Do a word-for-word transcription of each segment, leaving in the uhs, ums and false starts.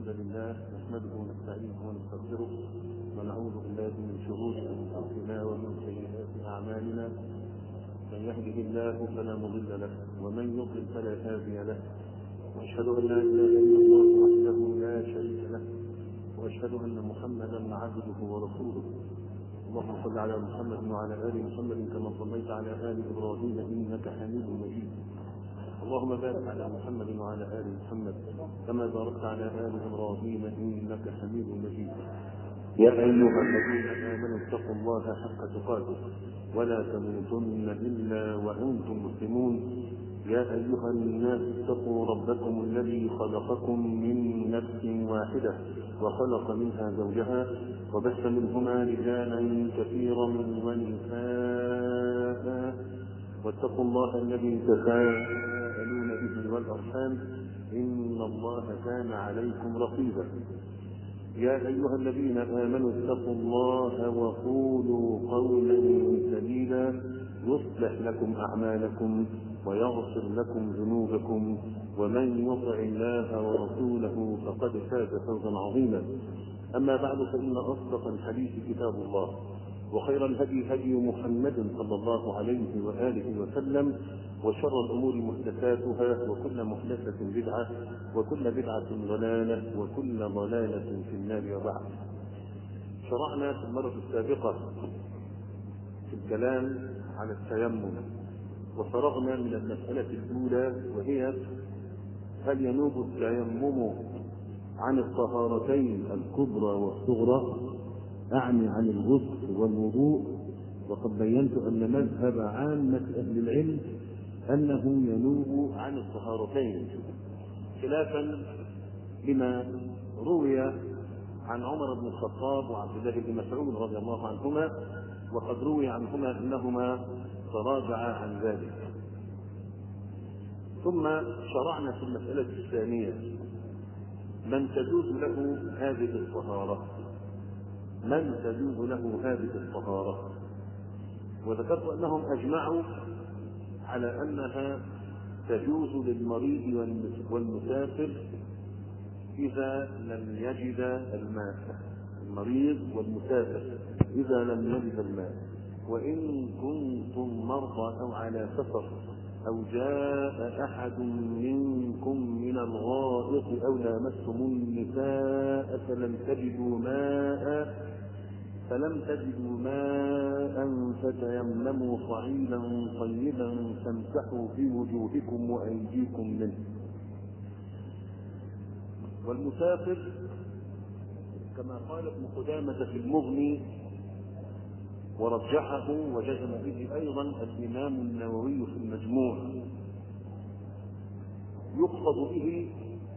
الحمد لله نحمده ونستعينه ونستغفره ونعوذ بالله من شرور انفسنا ومن سيئات اعمالنا. من يهده الله فلا مضل له ومن يضلل فلا هادي له، واشهد ان لا اله الا الله وحده لا شريك له، واشهد ان محمدا عبده ورسوله. اللهم صل على محمد وعلى ال محمد كما صليت على ال ابراهيم انك حميد مجيد. اللهم بارك على محمد وعلى ال محمد كما باركت على ال ابراهيم انك حميد مجيد. يا ايها الذين امنوا اتقوا الله حق تقاته ولا تموتن الا وانتم مسلمون. يا ايها الناس اتقوا ربكم الذي خلقكم من نفس واحده وخلق منها زوجها وبث منهما رجالا كثيرا ونساء، واتقوا الله الذي تساءلون به والارحام ان الله كان عليكم رقيبا. يا ايها الذين امنوا اتقوا الله وقولوا قولا سديدا يصلح لكم اعمالكم ويغفر لكم ذنوبكم، ومن يطع الله ورسوله فقد فاز فوزا عظيما. اما بعد فان اصدق الحديث كتاب الله، وخير الهدي هدي محمد صلى الله عليه واله وسلم، وشر الامور محدثاتها وكل محدثه بدعه وكل بدعه ضلاله وكل ضلاله في النار. وبعد، شرعنا في المره السابقه في الكلام على التيمم، وفرغنا من المساله الاولى وهي هل ينوب التيمم عن الطهارتين الكبرى والصغرى، أعني عن الغسل والوضوء. وقد بينت أن مذهب عامة أهل العلم أنه ينوب عن الطهارتين، خلافا لما روي عن عمر بن الخطاب وعبد الله بن مسعود رضي الله عنهما، وقد روي عنهما أنهما تراجعا عن ذلك. ثم شرعنا في المسألة الثانية من تجوز له هذه الطهارة، من تجوز له هذه الطهارة، وذكرت أنهم أجمعوا على أنها تجوز للمريض والمسافر إذا لم يجد الماء. المريض والمسافر إذا لم يجد الماء. وإن كنتم مرضى أو على سفر أو جاء أحد منكم من الغائط أو لامستم النساء فلم تجدوا ماء فلم تجدوا ماء فتيمموا صعيدا طيبا فامسحوا في وجوهكم وأيديكم منه. والمسافر كما قال ابن قدامة في المغني ورجحه وجزم به أيضا الإمام النووي في المجموع، يقصد به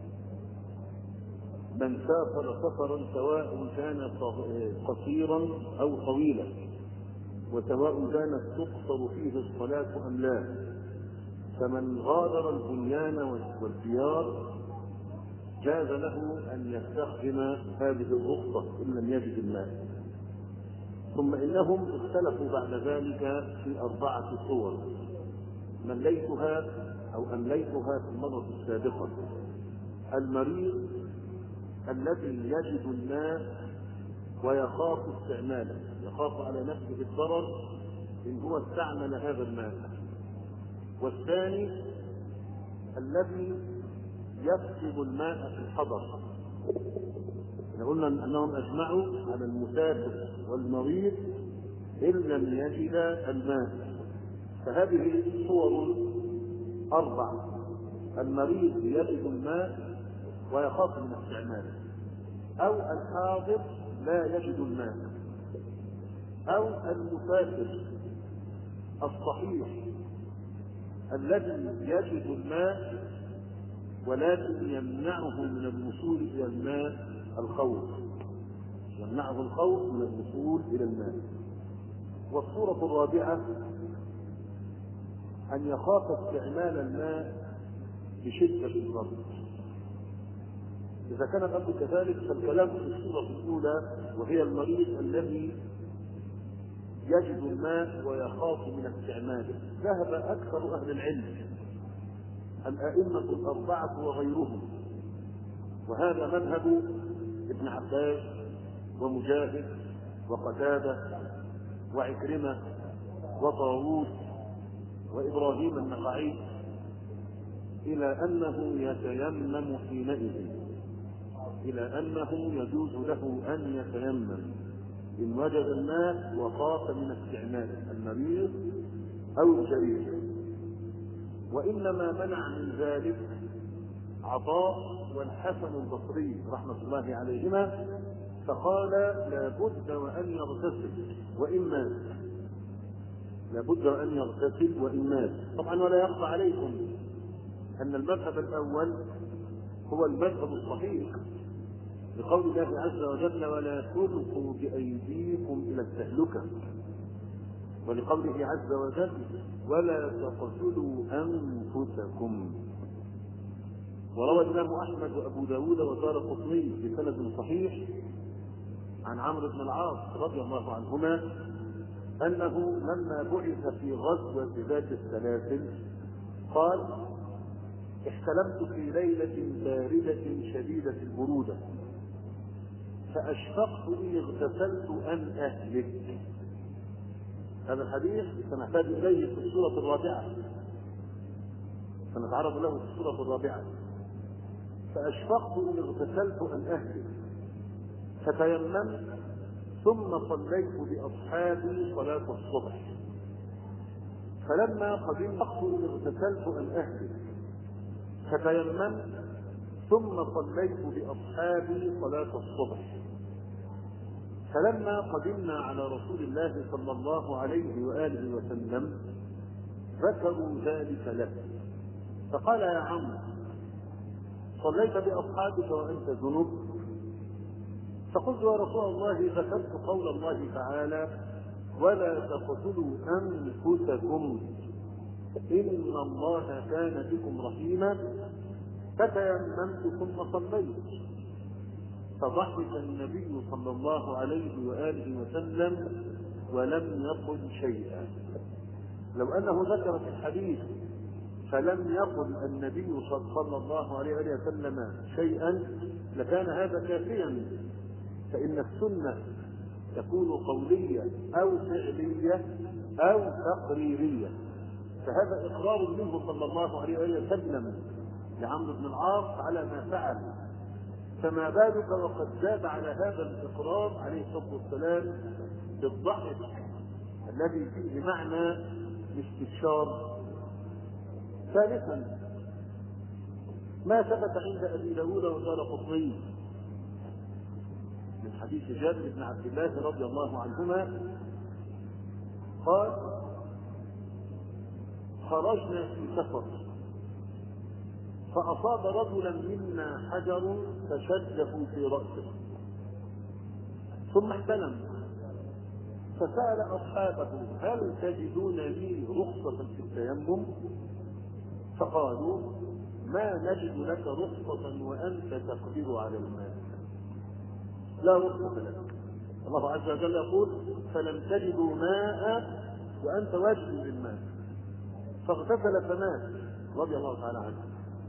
من سافر سفرا سواء كان قصيرا أو طويلا، وسواء كانت تقصر فيه الصلاة أم لا. فمن غادر البنيان والديار جاز له أن يستخدم هذه الرخصة إن لم يجد الماء. ثم إنهم اختلفوا بعد ذلك في أربعة صور مليتها أو أمليتها في المرة السابقة. المريض الذي يجد الماء ويخاف استعماله، يخاف على نفسه الضرر إن هو استعمل هذا الماء. والثاني الذي يفقد الماء في الحضر. قلنا أنهم أجمعوا على المسافر والمريض إن لم يجد الماء. فهذه صور أربع: المريض يجد الماء ويخاف من استعماله، أو الحاضر لا يجد الماء، أو المسافر الصحيح الذي يجد الماء ولكن يمنعه من الوصول إلى الماء الخوف، يمنعه الخوف من الوصول إلى الماء. والصورة الرابعة أن يخاف استعمال الماء بشدة الضرر. إذا كان الأمر كذلك فالكلام في الصورة الأولى وهي المريض الذي يجد الماء ويخاف من استعماله. ذهب أكثر أهل العلم الأئمة الأربعة وغيرهم وهذا مذهب ابن عباس ومجاهد وقتادة وعكرمة وطاووس وإبراهيم النخعي، إلى أنه يتيمم حينئذ، إلى أنه يجوز له أن يتيمم إن وجد الماء وخاف من استعمال المريض أو الجريح. وإنما منع من ذلك عطاء والحسن البصري رحمة الله عليهما، فقال لا بد وأن يغتسل وإن مات، لا بد وأن يغتسل وإن مات. طبعا ولا يخفى عليكم أن المذهب الأول هو المذهب الصحيح، لقول الله عز وجل ولا تلقوا بأيديكم إلى التهلكة، ولقوله عز وجل ولا تقتلوا أنفسكم. وروى الإمام أحمد وأبو داود ودارقطني بسند صحيح عن عمرو بن العاص رضي الله عنهما أنه لما بعث في غزوة ذات السلاسل قال احتلمت في ليلة باردة شديدة البرودة فأشفقت إن اغتسلت أن أهلك. هذا الحديث سنحتاج إليه في السورة الرابعة، سنتعرض له في السورة الرابعة. فأشفقت إن اغتسلت أن أهلك فتيممت ثم صليت بأصحابي صلاة الصبح، فلما قدمت إن اغتسلت أن أهلك فتيممت ثم صليت بأصحابي صلاة الصبح، فلما قدمنا على رسول الله صلى الله عليه وآله وسلم ذكروا ذلك له، فقال يا عمرو صليت بأصحابك وأنت جنب؟ فقلت يا رسول الله ذكرت قول الله تعالى ولا تقتلوا أنفسكم إن الله كان بكم رحيما، فتيممت ثم صليت. فضحك النبي صلى الله عليه وآله وسلم ولم يقل شيئا. لو أنه ذكر في الحديث فلم يقل النبي صلى الله عليه وآله وسلم شيئا لكان هذا كافيا، فإن السنة تكون قولية أو فعلية أو تقريرية، فهذا إقرار منه صلى الله عليه وسلم لعمرو بن العاص على ما فعل، فما بالك وقد زاد على هذا الإقرار عليه الصلاة والسلام بالضحك الذي فيه معنى الاستبشار. ثالثا ما ثبت عند أبي داود ودارقطني من حديث جابر بن عبد الله رضي الله عنهما قال خرجنا في سفر فأصاب رجلا منا حجر فشده في رأسه ثم احتلم، فسأل أصحابه هل تجدون لي رخصة في التيمم؟ فقالوا ما نجد لك رخصة وأنت تقدر على الماء، لا رخصة لك. الله عز وجل يقول فلم تجدوا ماء وأنت واجد للماء، فاغتسل فمات رضي الله تعالى عنه.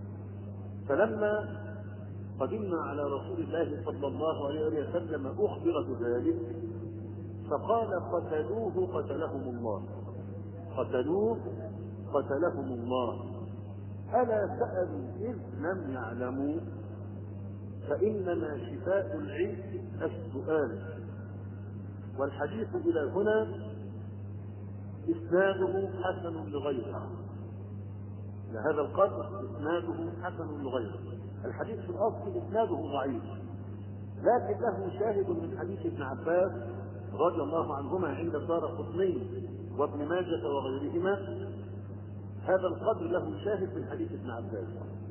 فلما قدمنا على رسول الله صلى الله عليه وسلم أخبر بذلك فقال قتلوه قتلهم الله، قتلوه قتلهم الله، ألا سألوا إذ لم يعلموا، فإنما شفاء العلم السؤال. والحديث إلى هنا إسناده حسن لغيره، لهذا القدر إسناده حسن لغيره. الحديث في الأصل إسناده ضعيف، لكن له شاهد من حديث ابن عباس رضي الله عنهما عند الدارقطني وابن ماجه وغيرهما. هذا القدر له شاهد من حديث ابن عباس،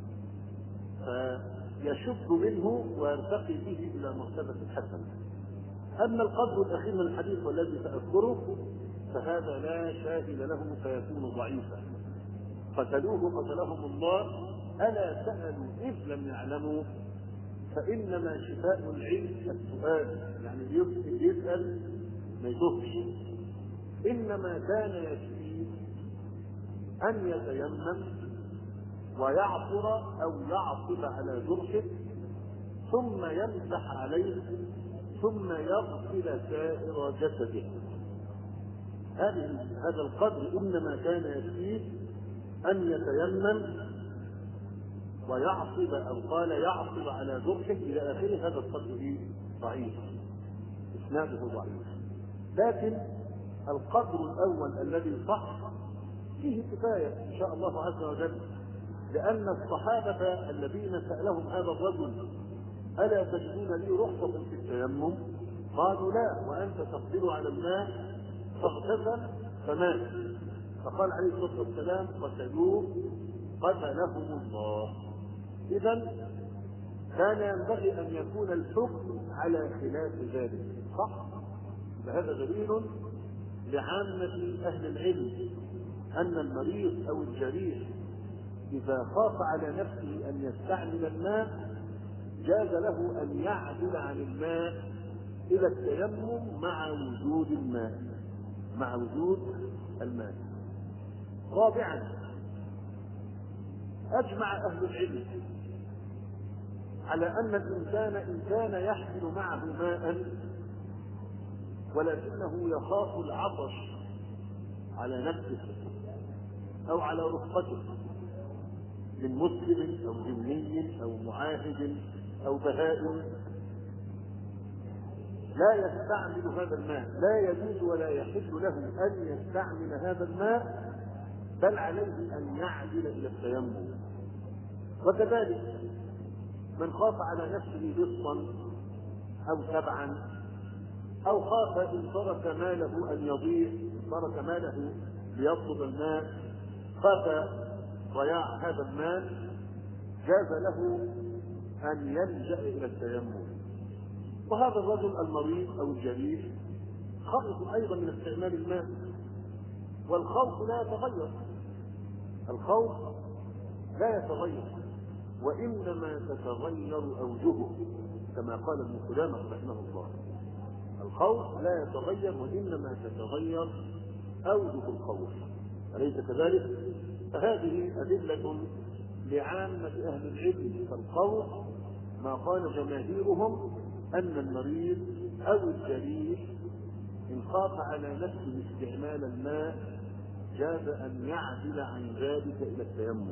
فيشد منه ويرتقي به إلى مرتبة الحسن. أما القدر الأخير من الحديث والذي سأذكره فهذا لا شاهد له فيكون ضعيفا. قتلوه قتلهم الله، ألا سألوا إذ لم يعلموا، فإنما شفاء العلم السؤال، يعني يسأل ما يتوهش. إنما كان يكفي أن يتيمم ويعصر أو يعصب على جرحه ثم يمسح عليه ثم يغسل سائر جسده. هذه هذا القدر إنما كان يكفيه أن يتيمم ويعصب، أو قال يعصب على جرحه إلى آخره. هذا القدر ضعيف، إسناده ضعيف، لكن القدر الأول الذي صح فيه كفاية إن شاء الله عز وجل، لأن الصحابة الذين سألهم هذا الرجل ألا تجدون لي رخصة في التيمم؟ قالوا لا، وأنت تقدر على الماء، فاغتسل فمات. فقال عليه الصلاة والسلام قتلوه قتلهم الله. إذن كان ينبغي أن يكون الحكم على خلاف ذلك، صح؟ فهذا دليل لعامة أهل العلم أن المريض أو الجريح إذا خاف على نفسه أن يستعمل الماء جاز له أن يعدل عن الماء إلى التيمم مع وجود الماء مع وجود الماء. رابعا، أجمع أهل العلم على أن الإنسان إن كان يحمل معه ماء ولكنه يخاف العطش على نفسه أو على رفقته من مسلم أو ذمي أو معاهد أو بهائم، لا يستعمل هذا الماء، لا يجوز ولا يحل له أن يستعمل هذا الماء، بل عليه أن يعدل إلى التيمم. وكذلك من خاف على نفسه لصا أو سبعا، أو خاف إن ترك ماله أن يضيع، إن ترك ماله ليطلب الماء خاف ضياع هذا المال، جاز له أن يلجأ إلى التيمم. وهذا الرجل المريض أو الجريح خائف أيضا من استعمال الماء، والخوف لا يتغير، الخوف لا يتغير وإنما تتغير أوجهه، كما قال ابن قدامة رحمه الله، الخوف لا يتغير وإنما تتغير أوجه الخوف، أليس كذلك؟ فهذه أدلة لعامة أهل العلم. فالخوف ما قال جماهيرهم أن المريض أو الجريح إن خاف على نفسه استعمال الماء جاز أن يعدل عن ذلك إلى التيمم.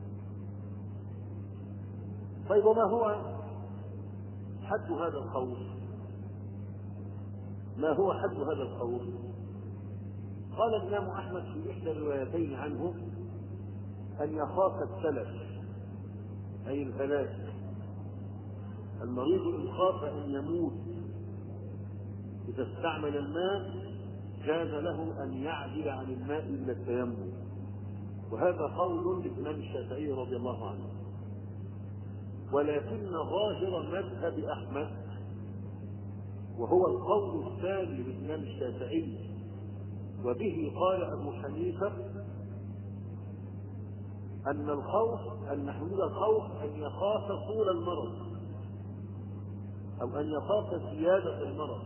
طيب، وما هو حد هذا الخوف؟ ما هو حد هذا الخوف؟ قال الإمام أحمد في إحدى الروايتين عنه أن يخاف التلف أي الهلاك. المريض إن خاف أن يموت إذا استعمل الماء جاز له أن يعدل عن الماء إلى التيمم، وهذا قول للإمام الشافعي رضي الله عنه. ولكن ظاهر مذهب أحمد وهو القول الثاني للإمام الشافعي وبه قال أبو حنيفة أن الخوف أن حدود الخوف أن يخاف طول المرض أو أن يخاف زيادة المرض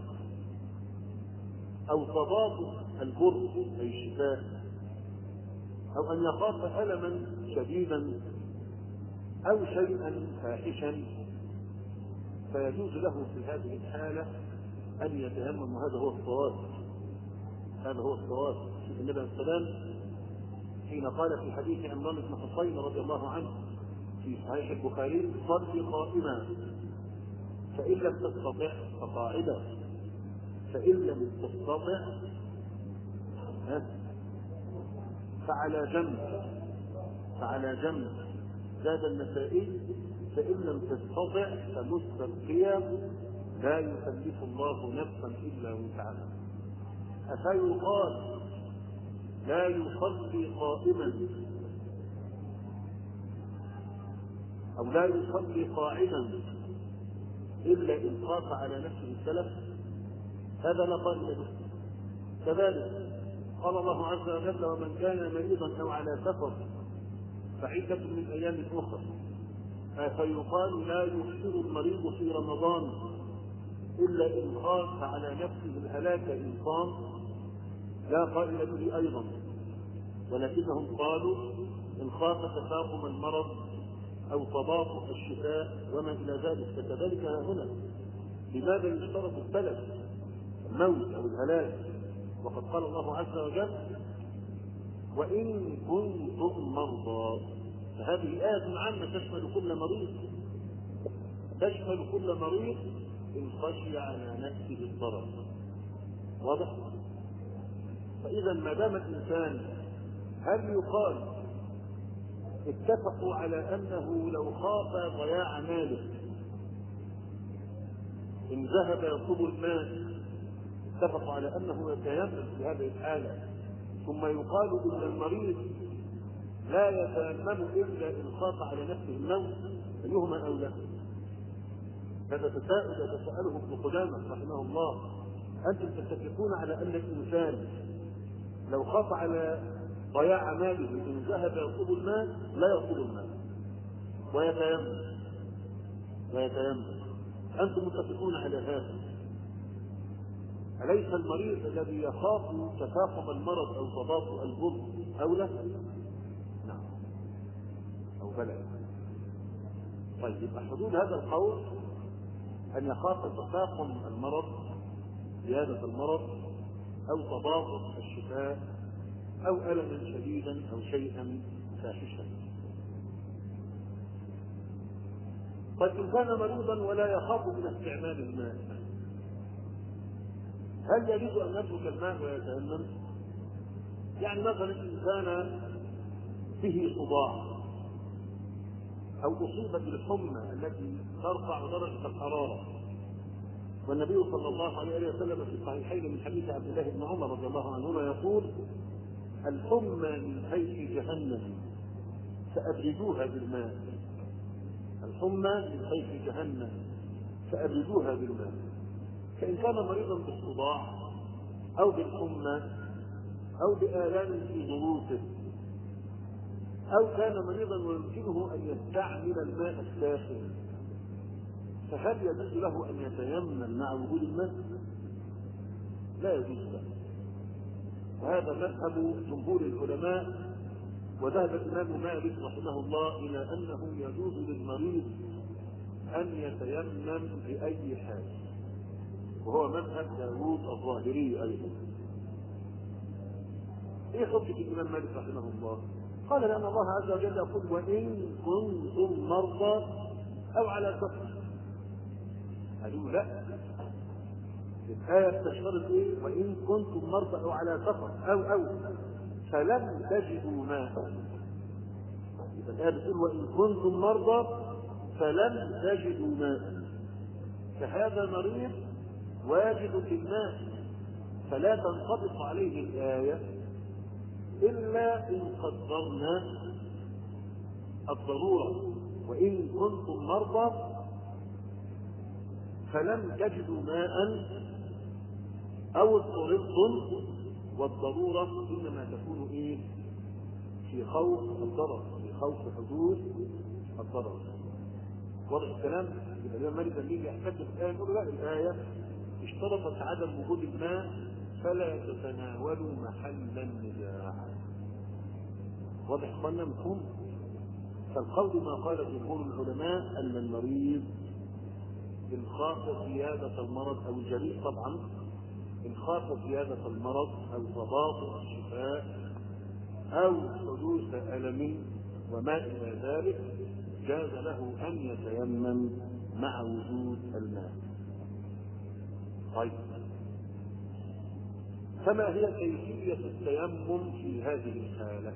أو تضاد البرد أي الشفاء أو أن يخاف ألما شديدا أو شيئا فاحشا، فيجوز له في هذه الحالة أن يتيمم. هذا هو الصواب، هذا هو الصواب. النبي عليه السلام حين قال في حديث عمران بن حصين رضي الله عنه في صحيح البخاري: صل قائما فإن لم تستطع فقاعدا فإن لم تستطع فعلى جنب فعلى جنب. زاد النسائي: فإن لم تستطع فمستلقيا لا يكلف الله نفسا إلا وسعها. أفيقال لا يصلي قائما أو لا يصلي قاعدا إلا إن خاف على نفسه السلف؟ هذا لا قائل به. كذلك قال الله عز وجل: ومن كان مريضا أو على سفر فعدة من أيام أخرى. فيقال لا يفطر المريض في رمضان إلا إن خاف على نفسه الهلاك إن صام؟ لا قائل به أيضا، ولكنهم قالوا إن خاف تفاقم المرض أو تباطؤ الشفاء وما إلى ذلك. فكذلك هنا لماذا يشترط التلف الموت أو الهلاك؟ وقد قال الله عز وجل وإن كنتم مرضى، فهذه آية عامة تشمل كل مريض، تشمل كل مريض إن خشي على نفسه الضرر. واضح؟ فإذا ما دام الإنسان، هل يقال اتفقوا على أنه لو خاف ضياع ماله إن ذهب يطلب المال اتفقوا على أنه يتيمم في هذه الحالة، ثم يقال إن المريض لا يتيمم إلا إن خاف على نفسه الموت؟ أيهما أولى؟ هذا تساؤل يتساءله ابن قدامة رحمه الله. أنتم تتفقون على أن الإنسان لو خاف على ضياع ماله إن ذهب يطلب المال لا يطلب المال ويتيمم ويتيمم أنتم متفقون على هذا. أليس المريض الذي يخاف تفاقم المرض أو تباطؤ الضر أولى؟ نعم أو بلى. طيب حدود هذا القول أن يخاف تفاقم المرض زيادة المرض أو تباطؤ الشفاء أو ألما شديدا أو شيئا فاحشا. قد إن كان مريضا ولا يخاف من استعمال الماء، هل يجوز أن يترك الماء ويتيمم؟ يعني مثلا إن كان به صداع أو أصيب بالحمى التي ترفع درجة الحرارة، والنبي صلى الله عليه وسلم في الصحيحين من حديث عبد الله بن عمر رضي الله عنهما يقول الحمى من حيث جهنم فأبردوها بالماء، الحمى من حيث جهنم فأبردوها بالماء. فإن كان مريضا بالصداع أو بالحمى أو بآلام في ضروسه أو كان مريضا ويمكنه أن يستعمل الماء الساخن، فهل يجوز له أن يتيمم مع وجود الماء؟ لا يجوز له. وهذا مذهب جمهور العلماء، وذهب الإمام مالك رحمه الله إلى أنه يجوز للمريض أن يتيمم بأي حال، وهو مذهب داوود الظاهري أيضا. إيه حجة الإمام مالك رحمه الله؟ قال لأن الله عز وجل يقول وإن كنتم مرضى أو على سفر. قالوا لا، الآية تشترط إيه؟ وإن كنتم مرضى أو على سفر أو أو فلم تجدوا ماء. إذا الآية بتقول وإن كنتم مرضى فلم تجدوا ماء، فهذا مريض واجد في الماء، فلا تنطبق عليه الآية إلا إن قدرنا الضرورة. وإن كنتم مرضى فلم تجدوا ماء أو اضطررتم، والضرورة إنما تكون إيه؟ في خوف الضرر، في خوف حدوث الضرر. واضح الكلام؟ يبقى الإمام مالك لما يحتج بالآية يقول لا، الآية اشترطت عدم وجود الماء فلا تتناولوا محل النزاع. واضح قلنا مفهوم؟ فالقول ما قال جمهور العلماء أن المريض إن خاف زيادة المرض أو الجريء طبعا إن خاف زيادة المرض أو تباطؤ الشفاء أو حدوث ألم وما إلى ذلك جاز له أن يتيمم مع وجود الماء. طيب، فما هي كيفية التيمم في هذه الحالة؟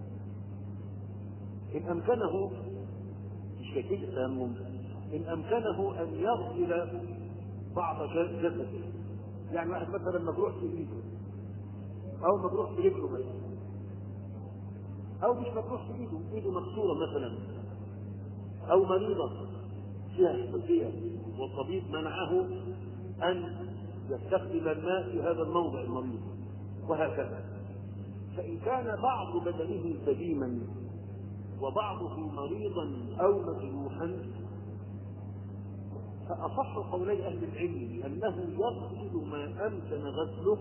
إن أمكنه، مش كيفية التيمم، إن أمكنه أن يغسل بعض جسده، يعني واحد مثلا مجروح في إيده أو مجروح في رجله مثلا، أو مش مجروح في إيده، إيده مكسورة مثلا، أو مريضة فيها حساسية والطبيب منعه أن يستخدم الماء في هذا الموضع المريض وهكذا. فإن كان بعض بدنه سليما وبعضه مريضا أو مجروحا، فأصح قولي أهل العلم أنه يغسل ما أمكن غسله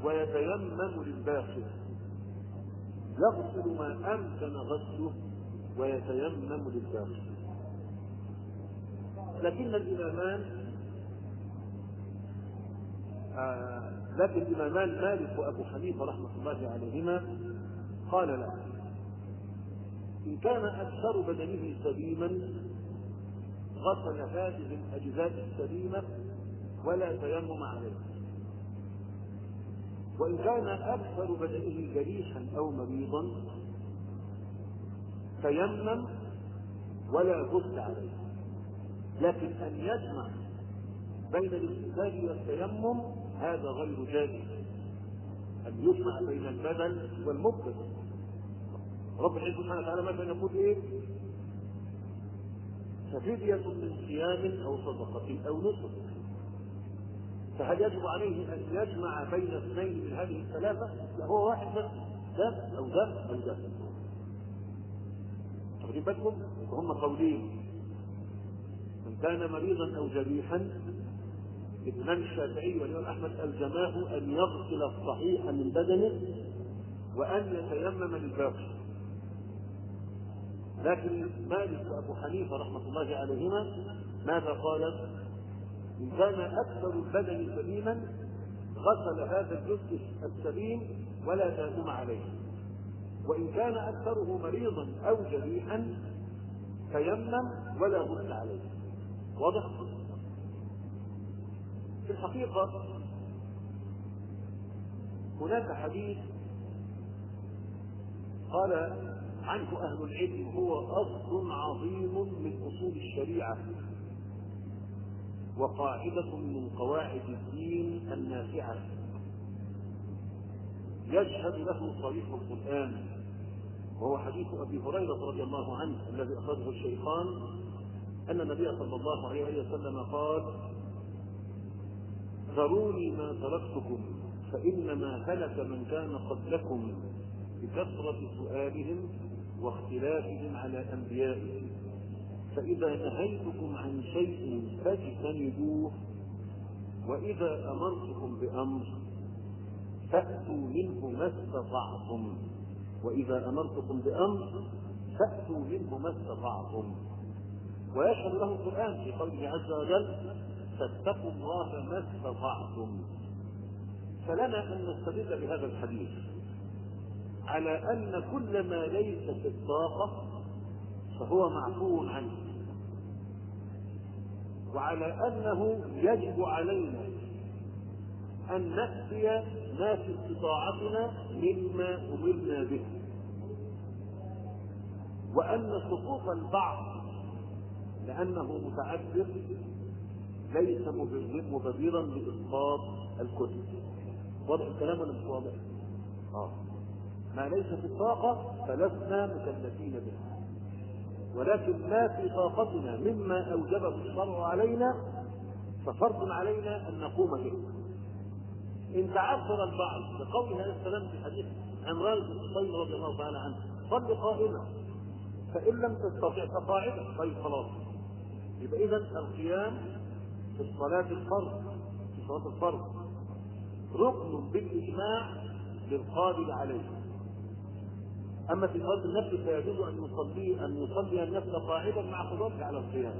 ويتيمم للباقي، يغسل ما أمكن غسله ويتيمم للباقي. لكن الإمامان آه لكن الإمامان مالك وأبو حنيفة رحمة الله عليهما قال لا، إن كان أكثر بدنه سليما غسل هذه الأجزاء السليمة ولا تيمم عليه، وإن كان أكثر بدنه جريحا أو مريضا تيمم ولا غسل عليه. لكن أن يجمع بين الاغتسال والتيمم هذا غير جائز، أن يجمع بين البدن والمبدن. رب العزة سبحانه وتعالى مثلا يقول إيه؟ ففدية من صيام أو صدقة أو نسك. فهل يجب عليه أن يجمع بين اثنين من هذه الثلاثة؟ لا، هو واحد بس، ده أو ده أو ده. واخدين بالكم؟ هم قولين، من كان مريضا أو جريحا الإمام الشافعي والإمام أحمد ألزماه أن يغسل الصحيح من بدنه وأن يتيمم للباقي. لكن مالك وأبو حنيفة رحمة الله عليهما ماذا قال؟ إن كان أكثر البدن سليما غسل هذا الجزء السليم ولا تيمم عليه، وإن كان أكثره مريضا أو جريحا تيمم ولا غسل عليه. واضح؟ في الحقيقة هناك حديث قال عنه أهل العلم هو أصل عظيم من أصول الشريعة وقاعدة من قواعد الدين النافعة، يشهد له صريح القرآن، وهو حديث أبي هريرة رضي الله عنه الذي أخرجه الشيخان أن النبي صلى الله عليه وسلم قال: ذروني ما تركتكم فإنما هلك من كان قبلكم بكثرة سؤالهم واختلافهم على أنبيائهم، فإذا نهيتكم عن شيء فاجتنبوه، وإذا أمرتكم بأمر فأتوا منه ما استطعتم وإذا أمرتكم بأمر فأتوا منه ما استطعتم. ويشهد له القرآن في قوله عز وجل: فاتقوا الله ما استطعتم. فلنا أن نستدل بهذا الحديث على أن كل ما ليس في الطاقة فهو معفو عنه، وعلى أنه يجب علينا أن نأتي ما في استطاعتنا مما أمرنا به، وأن سقوط البعض لأنه متعذر ليس مبررا لإسقاط الكتب. واضح الكلام ولا مش واضح؟ آه. ما ليس في الطاقة فلسنا مكلفين به، ولكن ما في طاقتنا مما أوجبه الشرع علينا ففرض علينا أن نقوم به. إن تعذر البعض بقوله عليه السلام في حديث عمران بن حصين رضي الله تعالى عنه: صل قائما، فإن لم تستطع فقاعدا. طيب خلاص، يبقى إذا القيام في الصلاة الفرض في صلاة الفرض ركن بالإجماع للقادر عليه. أما في صلاة النفل فيجوز أن يصلي أن يصلي النفل قاعدا مع قدرته على القيام.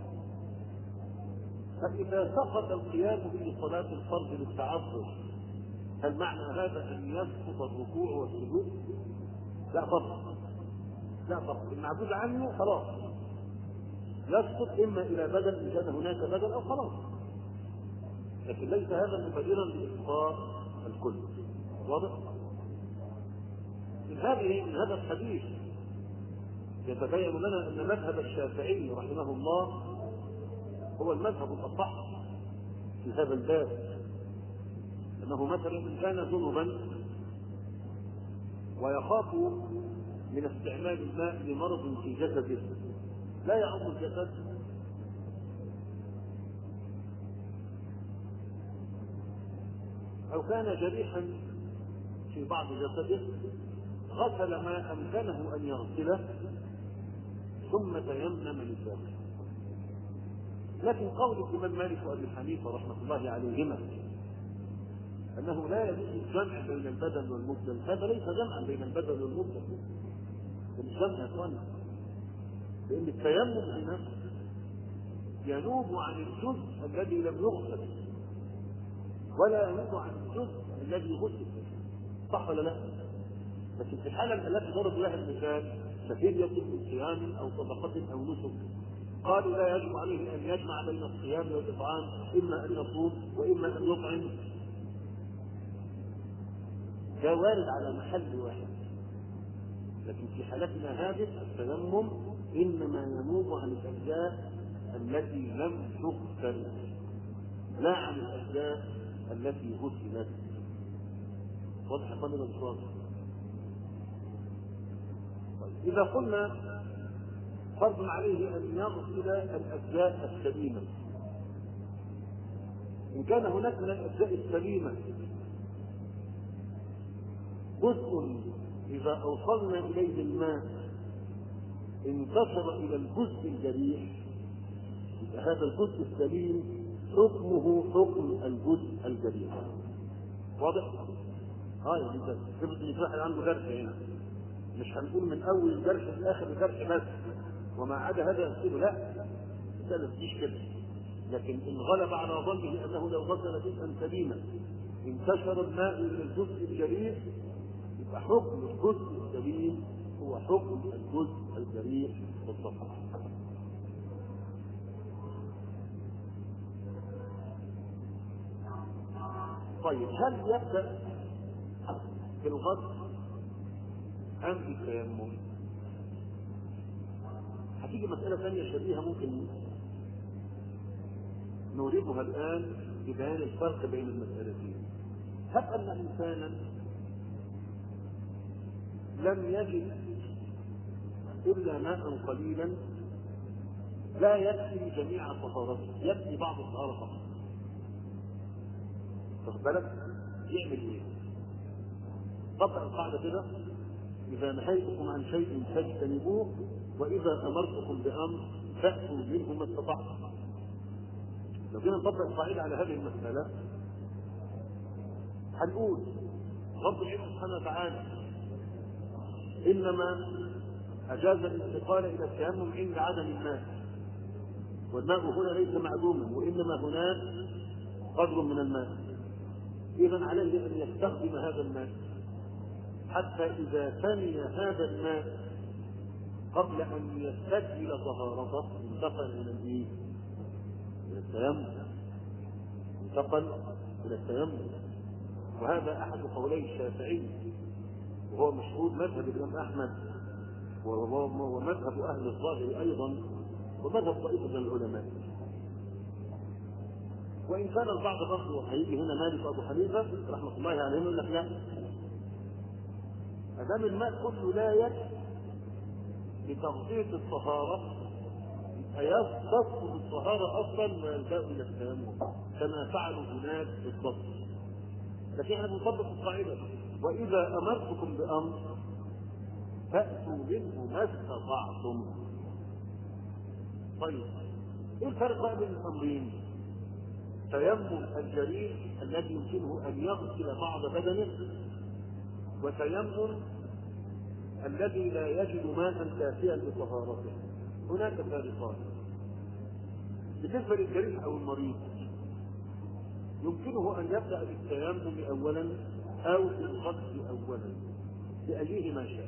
فإذا سقط القيام في صلاة الفرض للتعذر هل معنى هذا أن يسقط الركوع والسجود؟ لا فرق، لا فرق. المعجوز عنه خلاص يسقط إما إلى بدل إن كان هناك بدل أو خلاص، لكن ليس هذا مبررا لإسقاط الكل. واضح؟ من هذه من هذا الحديث يتبين لنا أن مذهب الشافعي رحمه الله هو المذهب الأصح في هذا الباب، أنه مثلا إن كان ذنبا ويخاف من استعمال الماء لمرض في جسده لا يعم الجسد، أو كان جريحا في بعض جسده غسل ما أمكنه أن يغسله ثم تيمم للباقي. لكن قول الإمام مالك وأبي حنيفة رحمة الله عليهما أنه لا يجوز الجمع بين البدن والمبدن، هذا ليس جمعا بين البدن والمبدن، مش جمع يا اخواني. لأن التيمم هنا ينوب عن الجزء الذي لم يغسل ولا ينوب عن الجزء الذي غسل، صح ولا لا؟ لكن في الحالة التي ضرب لها المثال ففدية من صيام أو صدقة أو نسك، قالوا لا يجب عليه أن يجمع بين الصيام والإطعام، إما أن يصوم وإما أن يطعم، ده وارد على محل واحد. لكن في حالتنا هذه التيمم إنما ينوب عن الأجزاء التي لم تغسل لا عن الأجزاء التي غسلت. واضح يا فندم الصواب؟ طيب إذا قلنا فرض عليه أن يغسل الأجزاء السليمة، إن كان هناك من الأجزاء السليمة جزء إذا أوصلنا إليه الماء انتشر إلى الجزء الجريح، هذا الجزء السليم حكمه حكم الجزء الجريح. واضح؟ اه يعني ده تفرض ان واحد عنده جرح هنا، مش هنقول من اول الجرح لاخر الجرح بس وما عدا هذا نقول لا، ده ما تجيش كده. لكن ان غلب على ظنه انه لو غسل جزءا سليما انتشر الماء الى الجزء الجريح، يبقى حكم الجزء السليم هو حكم الجزء الجريح بالضبط. طيب هل يبدأ في الغسل أم في التيمم؟ هتيجي مسألة ثانية شبيهة ممكن نورثها الآن ببيان الفرق بين المسألتين. هب أن إنسانا لم يجد إلا ماء قليلا لا يكفي جميع طهارته، يكفي بعض الطهارة فقط، واخد بالك؟ يعمل ايه؟ طبق القاعدة كده: إذا نهيتكم عن شيء فاجتنبوه وإذا أمرتكم بأمر فأتوا منه ما استطعتم. لو جينا نطبق القاعدة على هذه المسألة هنقول رب العزة سبحانه وتعالى إنما أجاز الانتقال إلى التيمم عند عدم الماء، والماء هنا ليس معدوما وإنما هناك قدر من الماء، إذن عليه أن يستخدم هذا الماء حتى إذا ثني هذا الماء قبل أن يستكمل طهارته انتقل إلى الإيه؟ إلى التيمم، انتقل إلى التيمم. وهذا أحد قولي الشافعي وهو مشهور مذهب الإمام أحمد ومذهب أهل الظاهر أيضا ومذهب طائفة من العلماء. وإن كان البعض برضه هيجي هنا مالك وأبو حنيفة رحمة الله عليهم يقول لك لا، أدام الماء كله لا يكفي لتغطية الطهارة يستصل الطهارة أصلا ما يلجأ إلى التيمم كما فعلوا هناك بالضبط. لكن احنا بنطبق القاعدة: وإذا أمرتكم بأمر فأتوا منه ما استطعتم. طيب إيه الفرق بقى بين الأمرين؟ تيمم الجريح الذي يمكنه أن يغسل بعض بدنه، وتيمم الذي لا يجد ماء كافيا لطهارته. هناك فارقان. بالنسبة للجريح أو المريض يمكنه أن يبدأ بالتيمم أولا أو بالغسل أولا بأيهما شاء.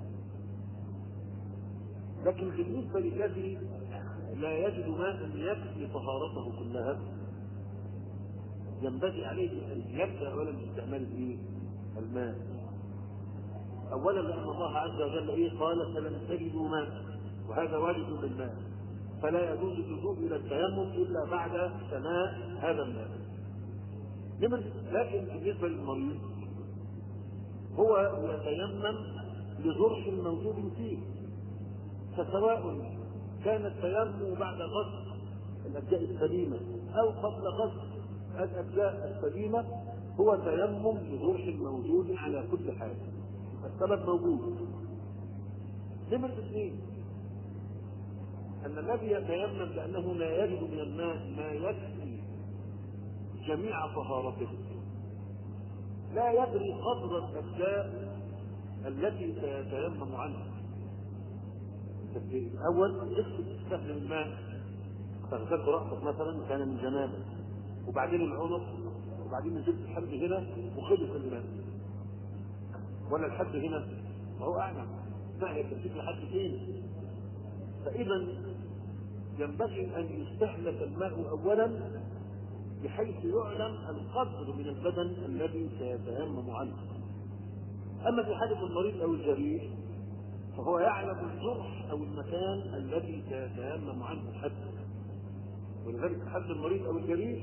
لكن بالنسبة للذي لا يجد ماء يكفي طهارته كلها ينبغي عليه أن يبدأ أولا باستعمال الماء. أولا لأن الله عز وجل إيه قال: فلم تجدوا ماء، وهذا واجب بالماء، فلا يجوز اللجوء إلى التيمم إلا بعد سماء هذا الماء. لكن بالنسبة للمريض هو يتيمم لجرح موجود فيه، فسواء كان التيمم بعد غسل الأجزاء السليمة أو قبل غسل الأجزاء السليمة هو تيمم لجرح موجود على كل حال، السبب موجود. نمرة اثنين أن الذي يتيمم لأنه لا يجد من الماء ما يكفي جميع طهارته لا يدري قدر الأجزاء التي سيتيمم عنها. الاول اغسل تستخدم الماء، فغسلت راسك مثلا كان من جنابه، وبعدين العنق، وبعدين نزلت الحد هنا وخلص الماء، ولا الحد هنا وهو اعلم لا يكفيك لحد فين. فاذا ينبغي ان يستهلك الماء اولا بحيث يعلم القدر من البدن الذي سيتيمم عنه. اما في حاله المريض او الجريح فهو يعلم الجرح او المكان الذي سيتيمم عنه الحد، ولذلك حد المريض او الجريح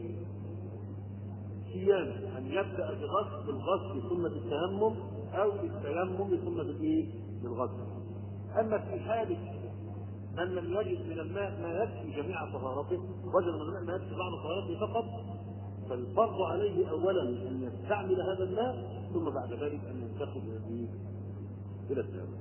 سيان ان يبدا بغسل بالغسل ثم بالتيمم او بالتيمم ثم بالايه؟ بالغسل. اما في حاله من لم يجد من الماء ما يكفي جميع طهارته، وجد من الماء ما يكفي بعض طهارته فقط، فالفرض عليه اولا ان يستعمل هذا الماء ثم بعد ذلك ان ينتقل الى الى التيمم.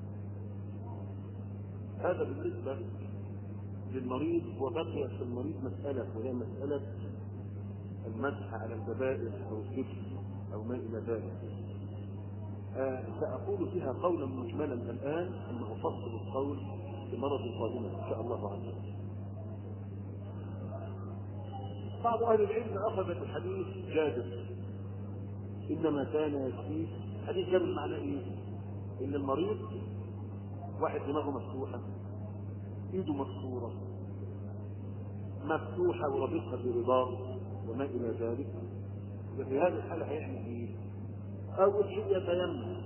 هذا بالنسبه للمريض. وبقي في المريض مساله وهي مساله المسح على الجبائر او الكتف او ما الى ذلك. آه ساقول فيها قولا مجملا الان ثم افصل القول في مرة قادمة ان شاء الله عز وجل. بعض اهل العلم اخذ بحديث جابر انما كان يكفيه. حديث جابر معناه ايه؟ ان المريض واحد دماغه مفتوحه، ايده مكسوره مفتوحه وربطها برباط وما الى ذلك، وفي هذه الحاله هيعمل ايه؟ اول شيء يتيمم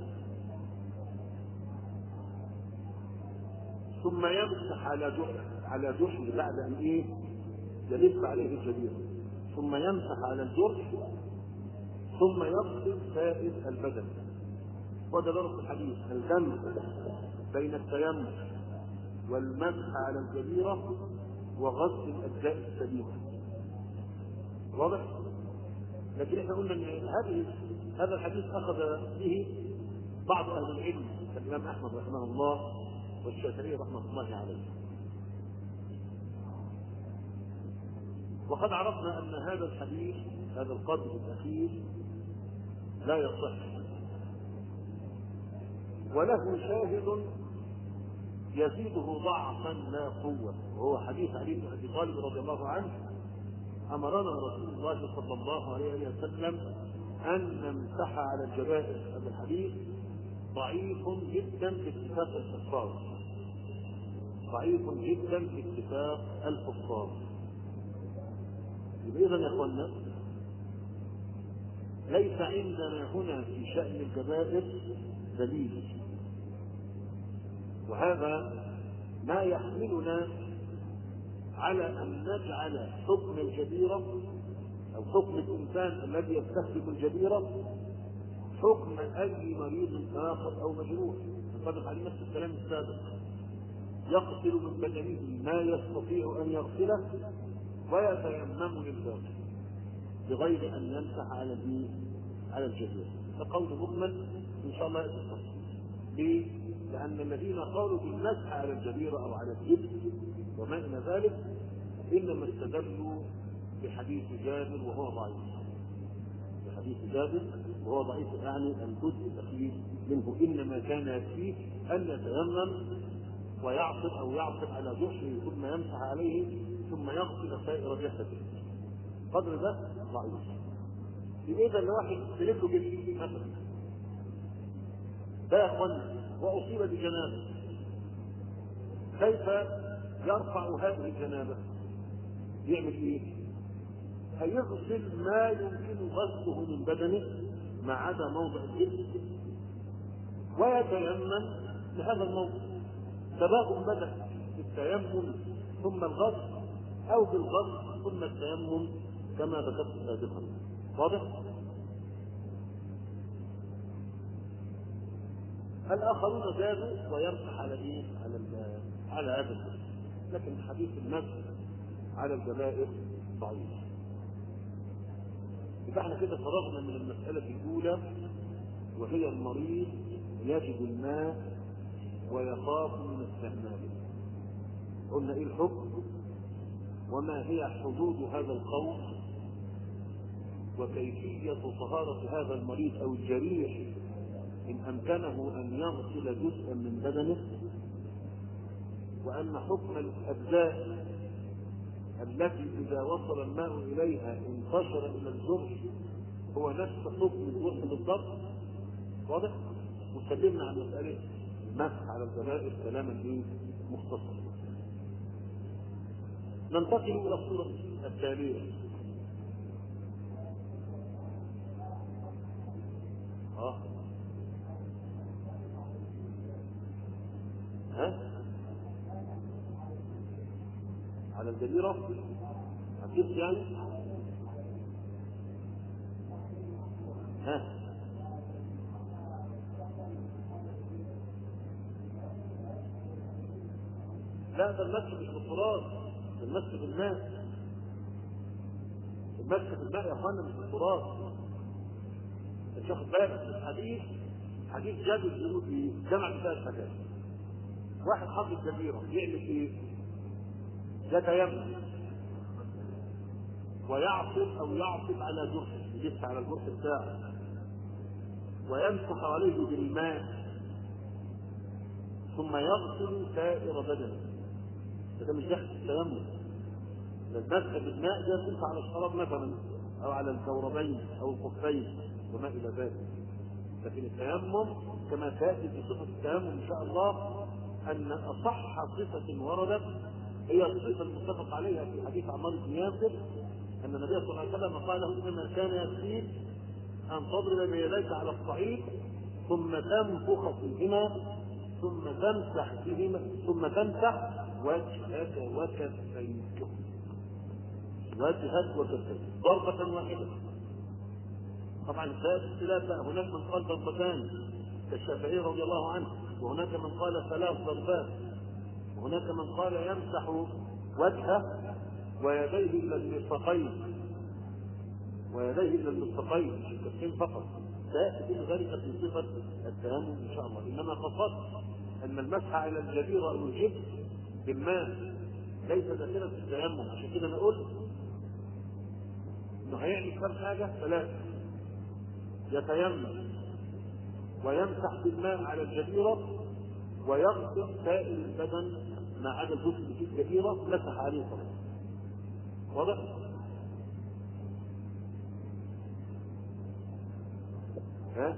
ثم يمسح على جحر على جحر بعد ان ايه؟ يلف عليه الجبير، ثم يمسح على الجرح ثم يغسل سائر البدن. وده درس الحديث الجمع بين التيمم والمسح على الجبيرة وغسل الاجزاء السليمة. واضح؟ لكن احنا قلنا ان هذه هذا الحديث اخذ به بعض اهل العلم كالامام احمد رحمه الله والشافعي رحمه الله عليه. وقد عرفنا ان هذا الحديث هذا القدر الاخير لا يصح، وله شاهد يزيده ضعفا لا قوه، وهو حديث علي بن ابي طالب رضي الله عنه: امرنا رسول الله صلى الله عليه وسلم ان نمسح على الجبائر. هذا الحديث ضعيف جدا باتفاق الحفاظ، ضعيف جدا باتفاق الحفاظ. اذا يا اخوانا ليس عندنا هنا في شأن الجبائر دليل، وهذا ما يحملنا على ان نجعل حكم الجبيرة او حكم الانسان الذي يستخدم الجبيرة حكم اي مريض اخر او مجروح. نطبق عليه نفس الكلام السابق: يغسل من بدنه ما يستطيع ان يغسله ويتيمم للباقي بغير ان يمسح على على الجبيرة. فقول مجمل ان شاء الله يتصل. ليه؟ لان الذين قالوا بالمسح على الجبيرة او على الجبس وما الى ذلك انما استدلوا بحديث جابر وهو ضعيف. بحديث جابر وهو ضعيف يعني الجزء الاخير منه: انما كان يكفيه ان يتيمم ويعصر او يعصر على جحره ثم يمسح عليه ثم يغسل سائر جسده. قدر ده ضعيف. اذا الواحد تلف جسمه مثلا ده يا اخوانا واصيب بجنابه، كيف يرفع هذه الجنابه؟ يعمل ايه؟ هيغسل ما يمكن غسله من بدنه ما عدا موضع الجسم ويتيمم لهذا الموضع، سواء بدا بالتيمم ثم الغسل او بالغسل ثم التيمم كما ذكرت سابقا. واضح؟ الاخرون زادوا ويمسح على ايه؟ على على هذا الجسم، لكن حديث المسح على الجبائر ضعيف. يبقى احنا كده فرغنا من المسألة الأولى وهي المريض يجد الماء ويخاف من استعماله. قلنا ايه الحكم وما هي حدود هذا الخوف وكيفية طهارة هذا المريض أو الجريح إن أمكنه أن يغسل جزءا من بدنه وأن حكم الأجزاء التي إذا وصل الماء إليها انتشر إلى الجرح هو نفس حكم الجرح بالضبط. واضح؟ وتكلمنا عن مسألة المسح على الجبائر كلاما مختصرا. ننتقل إلى الصورة التالية. اه ها على الجزيرة هتجيب يعني ها لا، ده المسح مش بالتراب، ده المسح بالماء. المسح بالماء يا اخوانا مش بالتراب. انت واخد بالك؟ الحديث حديث جابر بيقول في جمع بثلاث حاجات. واحد حافظ الجزيرة يعمل ايه؟ يتيمم ويعصب او يعصب على جرحه، يجف على الجرح بتاعه ويمسح عليه بالماء ثم يغسل سائر بدنه. ده مش داخل التيمم. المسح بالماء ده يمسح على الشراب مثلا او على الكوربين او الخفين وما الى ذلك. لكن التيمم كما تاتي في صفه التيمم ان شاء الله ان اصح صفه وردت هي الصفه المتفق عليها في حديث عمار بن ياسر ان النبي صلى الله عليه وسلم قال له انما كان يكفيك ان تضرب بيديك على الصعيد ثم تنفخ فيهما ثم تمسح بهما ثم تمسح وجهك وكفيك. وجهك وكفيك ضربة واحدة. طبعا ذات الثلاثة، هناك من قال ضربتان كالشافعي رضي الله عنه، وهناك من قال ثلاث ضربات، وهناك من قال يمسح وجهه ويديه الى المرفقين ويديه الى المرفقين مش الكفين فقط. سياتي كل ذلك في صفه التيمم ان شاء الله. انما قصدت ان المسح على الجبيره او الجبس بالماء ليس داخلا في التيمم. عشان كده انا قلت انه هيعمل كم حاجه ثلاثه: يتيمم ويمسح بالماء على الجبيره ويغسل سائر البدن ما عدا الجزء اللي فيه الجبيره مسح عليه طبعا. واضح؟ ها؟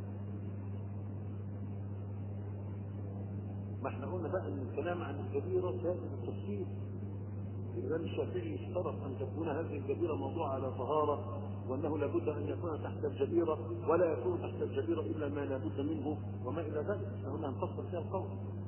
ما احنا قلنا بقى ان الكلام عن الجبيره سائر التفصيل. الإمام الشافعي اشترط أن تكون هذه الجبيرة موضوع على طهارة، وأنه لابد أن يكون تحت الجبيرة ولا يكون تحت الجبيرة إلا ما لابد منه وما إلى ذلك. فهنا نفصل فيها القول.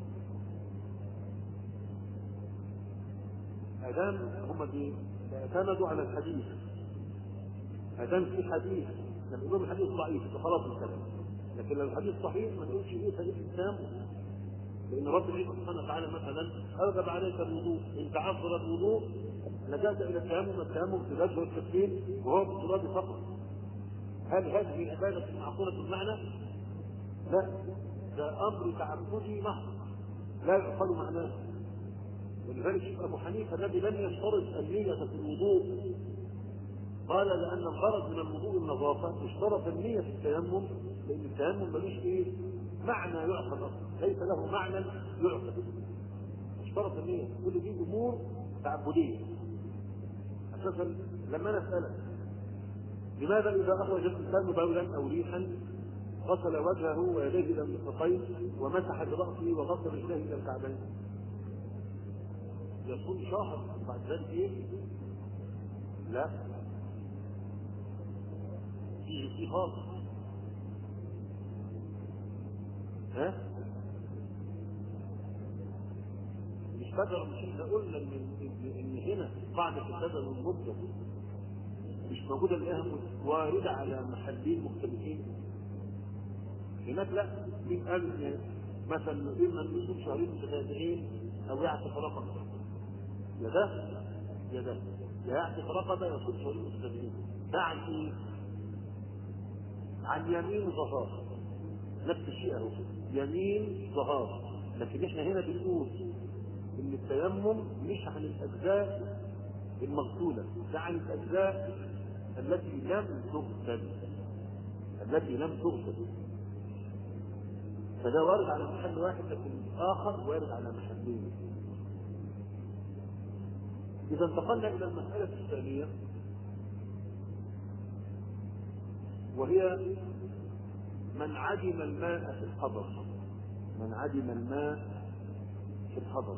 أدام هم اعتمدوا على الحديث، أدام في حديث لما يقولون الحديث ضعيف فخلاص الكلام، لكن لو الحديث صحيح ما تقولش إيه سيد الإسلام، لأن رب العزة سبحانه وتعالى مثلا أوجب عليك الوضوء، إن تعذر الوضوء لجأت إلى التيمم، التيمم في الوجه والكفين وهو بالتراب فقط. هل هذه العبادة معقولة المعنى؟ لا، ده أمر تعبدي محض لا يعقل معناه. ولذلك أبو حنيفة الذي لم يشترط النية في الوضوء قال لأن الغرض من الوضوء النظافة، اشترط النية في التيمم لأن التيمم ملوش إيه؟ معنى يعقل أصلا، ليس له معنى يعقل. اشترط النية. كل دي أمور تعبدية. أساسا لما أنا أسألك لماذا إذا أخرج الإنسان بولا أو ريحا غسل وجهه ويديه إلى المرفقين ومسح برأسه وغسل رجليه إلى الكعبين، يكون شهر بعد ذلك إيه؟ لا، فيه في خاص. ها؟ مش بدر، مش احنا قلنا ان ان هنا قاعده البدر والمده مش موجوده الان وارده على محلين مختلفين. هناك لا، مين قال ان مثلا اما ان يكون شهرين متتابعين او يعتق رقبه؟ يا ده يا ده، يا يعتق رقبه يكون شهرين متتابعين. ده عن ايه؟ عن يمين ظهار، نفس الشيء اهو، يمين ظهار. لكن احنا هنا بنقول ان التيمم مش عن الاجزاء المغسوله، ده عن الاجزاء التي لم تغسل، التي لم تغسل. فده وارد على محل واحد لكن اخر وارد على محلين. إذا انتقلنا إلى المسألة الثانية، وهي من عدم الماء في الحضر. من عدم الماء في الحضر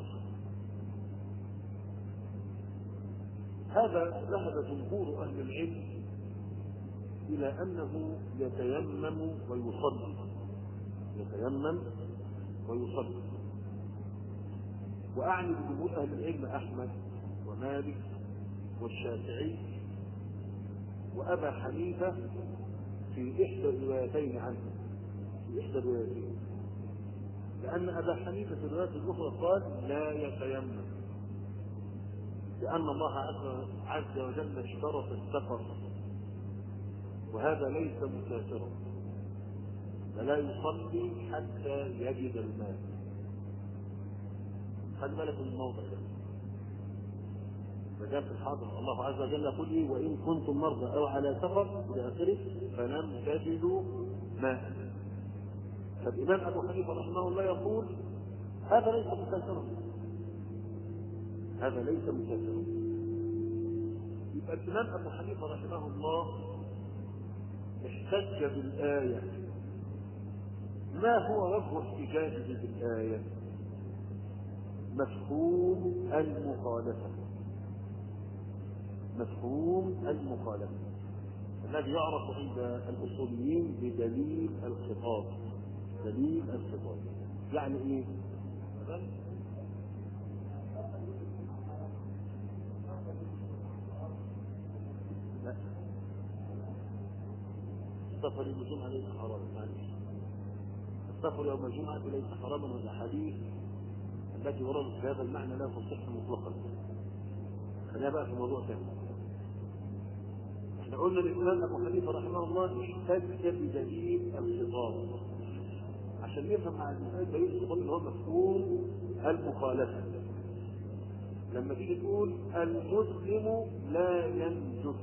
هذا ذهب جمهور أهل العلم إلى أنه يتيمم ويصلي. يتيمم ويصلي. وأعني بجمهور أهل العلم أحمد ومالك والشافعي وأبا حنيفة في إحدى الروايتين عنه. في إحدى الروايتين، لأن أبا حنيفة في الرواية الأخرى قال لا يتيمم، لأن الله عز وجل اشترط السفر، وهذا ليس مسافرا، فلا يصلي حتى يجد الماء. خلي بالك من الموضع ده. فجاء في الحاضر الله عز وجل يقول لي وإن كنتم مرضى أو على سفر إلى آخره فلم تجدوا ماء. فالإمام أبو حنيفة رحمه الله يقول هذا ليس مسافرا، هذا ليس مسافرا. يبقى الإمام أبو حنيفة رحمه الله احتج بالآية. ما هو وجه احتجاجه بالآية؟ مفهوم المخالفة. مفهوم المخالفة الذي يعرف عند الأصوليين بدليل الخطاب. دليل الخطاب يعني إيه؟ لا، السفر يوم الجمعة ليس حراما. معلش، السفر يوم الجمعة ليس حراما، والأحاديث التي وردت في هذا المعنى لا تصح مطلقا. خلينا بقى في موضوع ثاني. احنا قلنا الإمام أبو حنيفة رحمه الله احتج بدليل الخطاب عشان يفهم مع الإنسان دليل الخطاب اللي هو مفهوم المخالفة. لما تيجي تقول المسلم لا ينجس،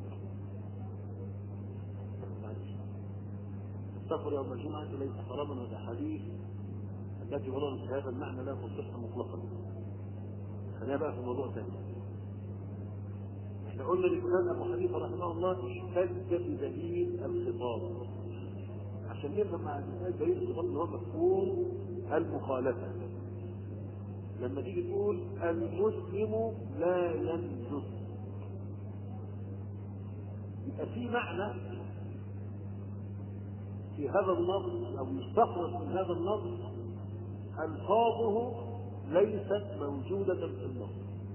السفر يوم الجمعة ليس حراما، والأحاديث التي وردت في هذا المعنى لا تصح مطلقا. خلينا بقى في موضوع ثاني. احنا قلنا الإمام أبو حنيفة رحمه الله احتج بدليل الخطاب عشان يفهم مع الإنسان دليل الخطاب اللي هو مفهوم المخالفة. لما تيجي تقول المسلم لا ينجس، يبقى في معنى في هذا النص أو يستخرج من هذا النص ألفاظه ليست موجودة في النص.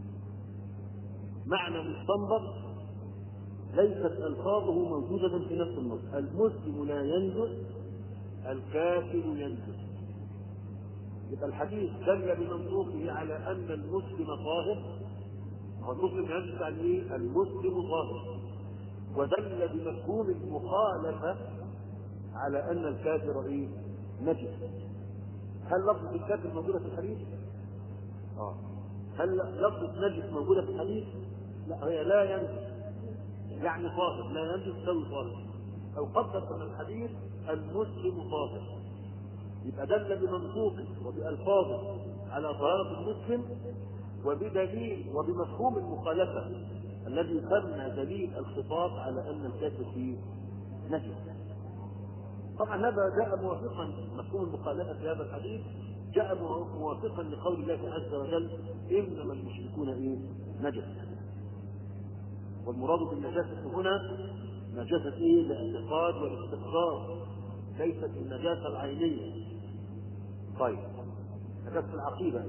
معنى مستنبط ليست ألفاظه موجودة في نفس النص. المسلم لا ينجس، الكافر ينجس. يبقى الحديث دل بمنطوقه على أن المسلم طاهر. هو المسلم ينجس عن ايه؟ المسلم طاهر. ودل بمفهوم المخالفة على أن الكافر ايه؟ نجس. هل لفظ الكافر موجودة في الحديث؟ آه. هل لفظ نجس موجودة في الحديث؟ لا، هي لا ينجس يعني طاهر. لا ينجس تساوي طاهر. أو قدر من الحديث المسلم طاهر، يبقى دل بمنطوقه وبألفاظه على طهارة المسلم، وبدليل وبمفهوم المخالفة الذي يسمى دليل الخطاب على أن الكافر فيه نجس. طبعا هذا جاء موافقا، مفهوم المخالفة في هذا الحديث جاء موافقا لقول الله عز وجل إنما المشركون إيه؟ نجس. والمراد بالنجاسة هنا نجاسة إيه؟ الاعتقاد والاستقرار، ليست النجاسة العينية. طيب، نجاسة العقيدة.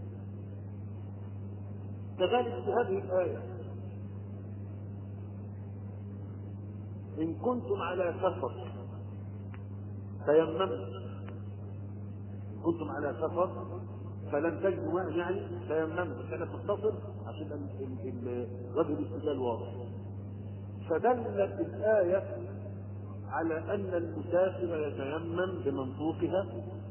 كذلك في هذه الآية إن كنتم على سفر تيمموا. إن كنتم على سفر فلم تجدوا ماء يعني تيمموا. كانت متصل عشان وجه الاستدلال واضح. فدلت الآية على أن المسافر يتيمم بمنطوقها،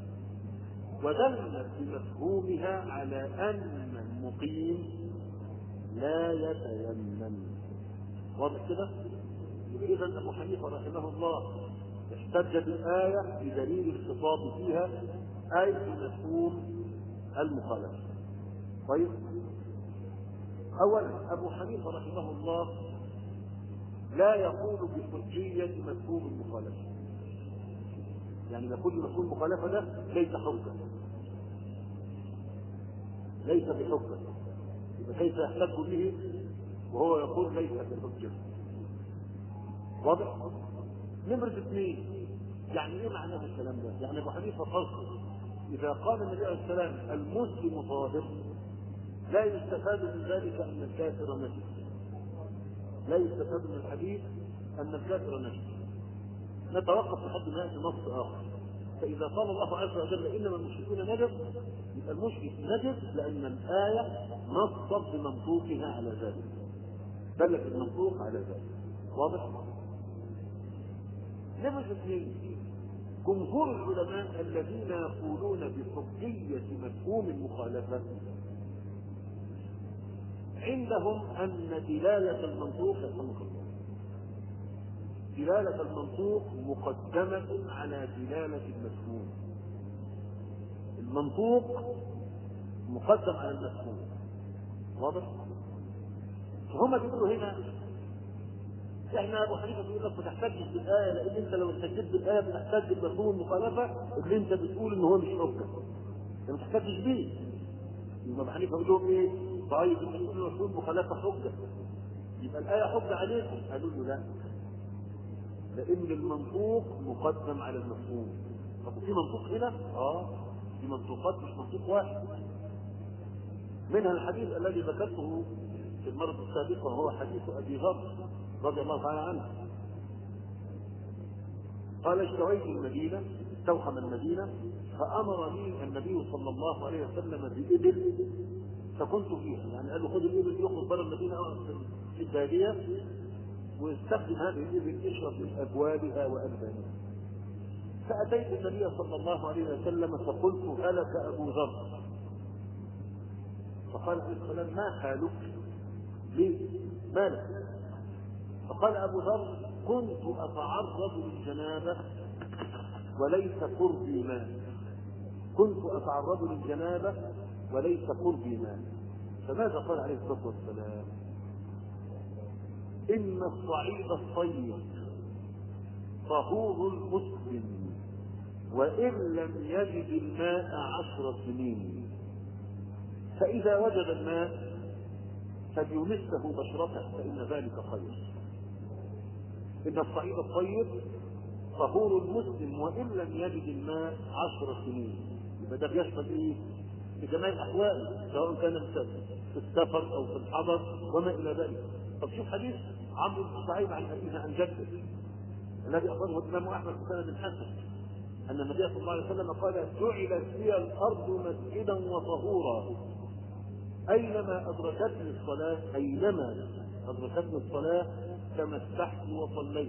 ودلت بمفهومها على أن المقيم لا يتيمم. واضح كده؟ إذا أبو حنيفة رحمه الله احتج بالآية بدليل الخطاب فيها، أي بمفهوم المخالفة. طيب، اولا ابو حنيفه رحمه الله لا يقول بحجيه مفهوم المخالفه، يعني يقول مفهوم المخالفه ده ليس حجه، ليس بحجه، يبقى كيف يحتج به وهو يقول ليس بحجه؟ واضح؟ نمرة اثنين، يعني ايه معنى الكلام ده؟ يعني ابو حنيفه فرق اذا قال النبي عليه السلام المسلم طاهر لا يستفاد من ذلك ان الكافر نجس، لا يستفاد من الحديث ان الكافر نجس. نتوقف لحد ما ياتي نص اخر. فاذا قال الله عز وجل انما المشركون نجس، يبقى المشرك نجس لان الايه نصت بمنطوقها على ذلك، دلت المنطوق على ذلك. واضح؟ نمرة اثنين، جمهور العلماء الذين يقولون بحجية مفهوم المخالفة عندهم أن دلالة المنطوق دلالة المنطوق مقدمة على دلالة المفهوم. المنطوق مقدم على المفهوم. واضح؟ فهم بيقولوا هنا احنا ابو حنيفه بيقول لك ما تحتجش بالايه، لان انت لو احتجت بالايه بتحتج بمفهوم المخالفه اللي انت بتقول ان هو مش حجه، انت ما تحتجش بيه. يبقى ابو حنيفه بيقول لهم ايه؟ طيب انت بتقول مفهوم المخالفه حجه، يبقى الايه حجه عليكم. قالوا له لا، لان المنطوق مقدم على المفهوم. طب في منطوق هنا؟ اه في منطوقات مش منطوق واحد. منها الحديث الذي ذكرته في المره السابقه وهو حديث ابي ذر رضي الله تعالى عنه، قال اشتريت المدينه، استوحم المدينه، فامرني النبي صلى الله عليه وسلم بابل فكنت فيها، يعني قال له خذ الابل يخرج بره المدينه في الباديه واستخدم هذه الابل اشرب من ابوابها والبانها. فاتيت النبي صلى الله عليه وسلم فقلت هلك ابو ذر، فقال عليه السلام ما حالك؟ ليه؟ مالك؟ فقال ابو ذر كنت اتعرض للجنابه وليس قربي ماء، كنت اتعرض للجنابه وليس قربي ماء. فماذا قال عليه الصلاه والسلام؟ ان الصعيد الطيب طهور المسلم وان لم يجد الماء عشر سنين، فاذا وجد الماء فليمسه بشرته فان ذلك خير. ان الصعيد الطيب طهور المسلم وان لم يجد الماء عشر سنين. يبقى ده بيشمل ايه؟ في جميع الاحوال، سواء كان في السفر او في الحضر وما الى ذلك. طب شوف حديث عمرو بن شعيب عن ابيه عن جده الذي اخرجه الامام احمد في سند حسن، ان النبي صلى الله عليه وسلم قال جعلت لي الارض مسجدا وطهورا، اينما ادركتني الصلاه اينما ادركتني الصلاه تمسحت وصليت.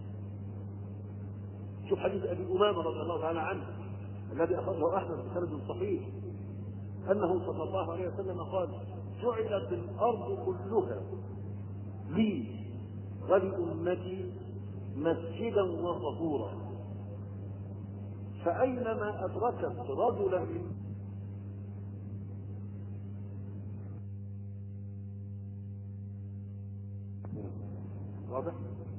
شوف حديث ابي امامه رضي الله تعالى عنه الذي اخرجه احمد بسند صحيح، انه صلى الله عليه وسلم قال جعلت الارض كلها لي ولامتي مسجدا وطهورا، فاينما ادركت رجلا من واضح؟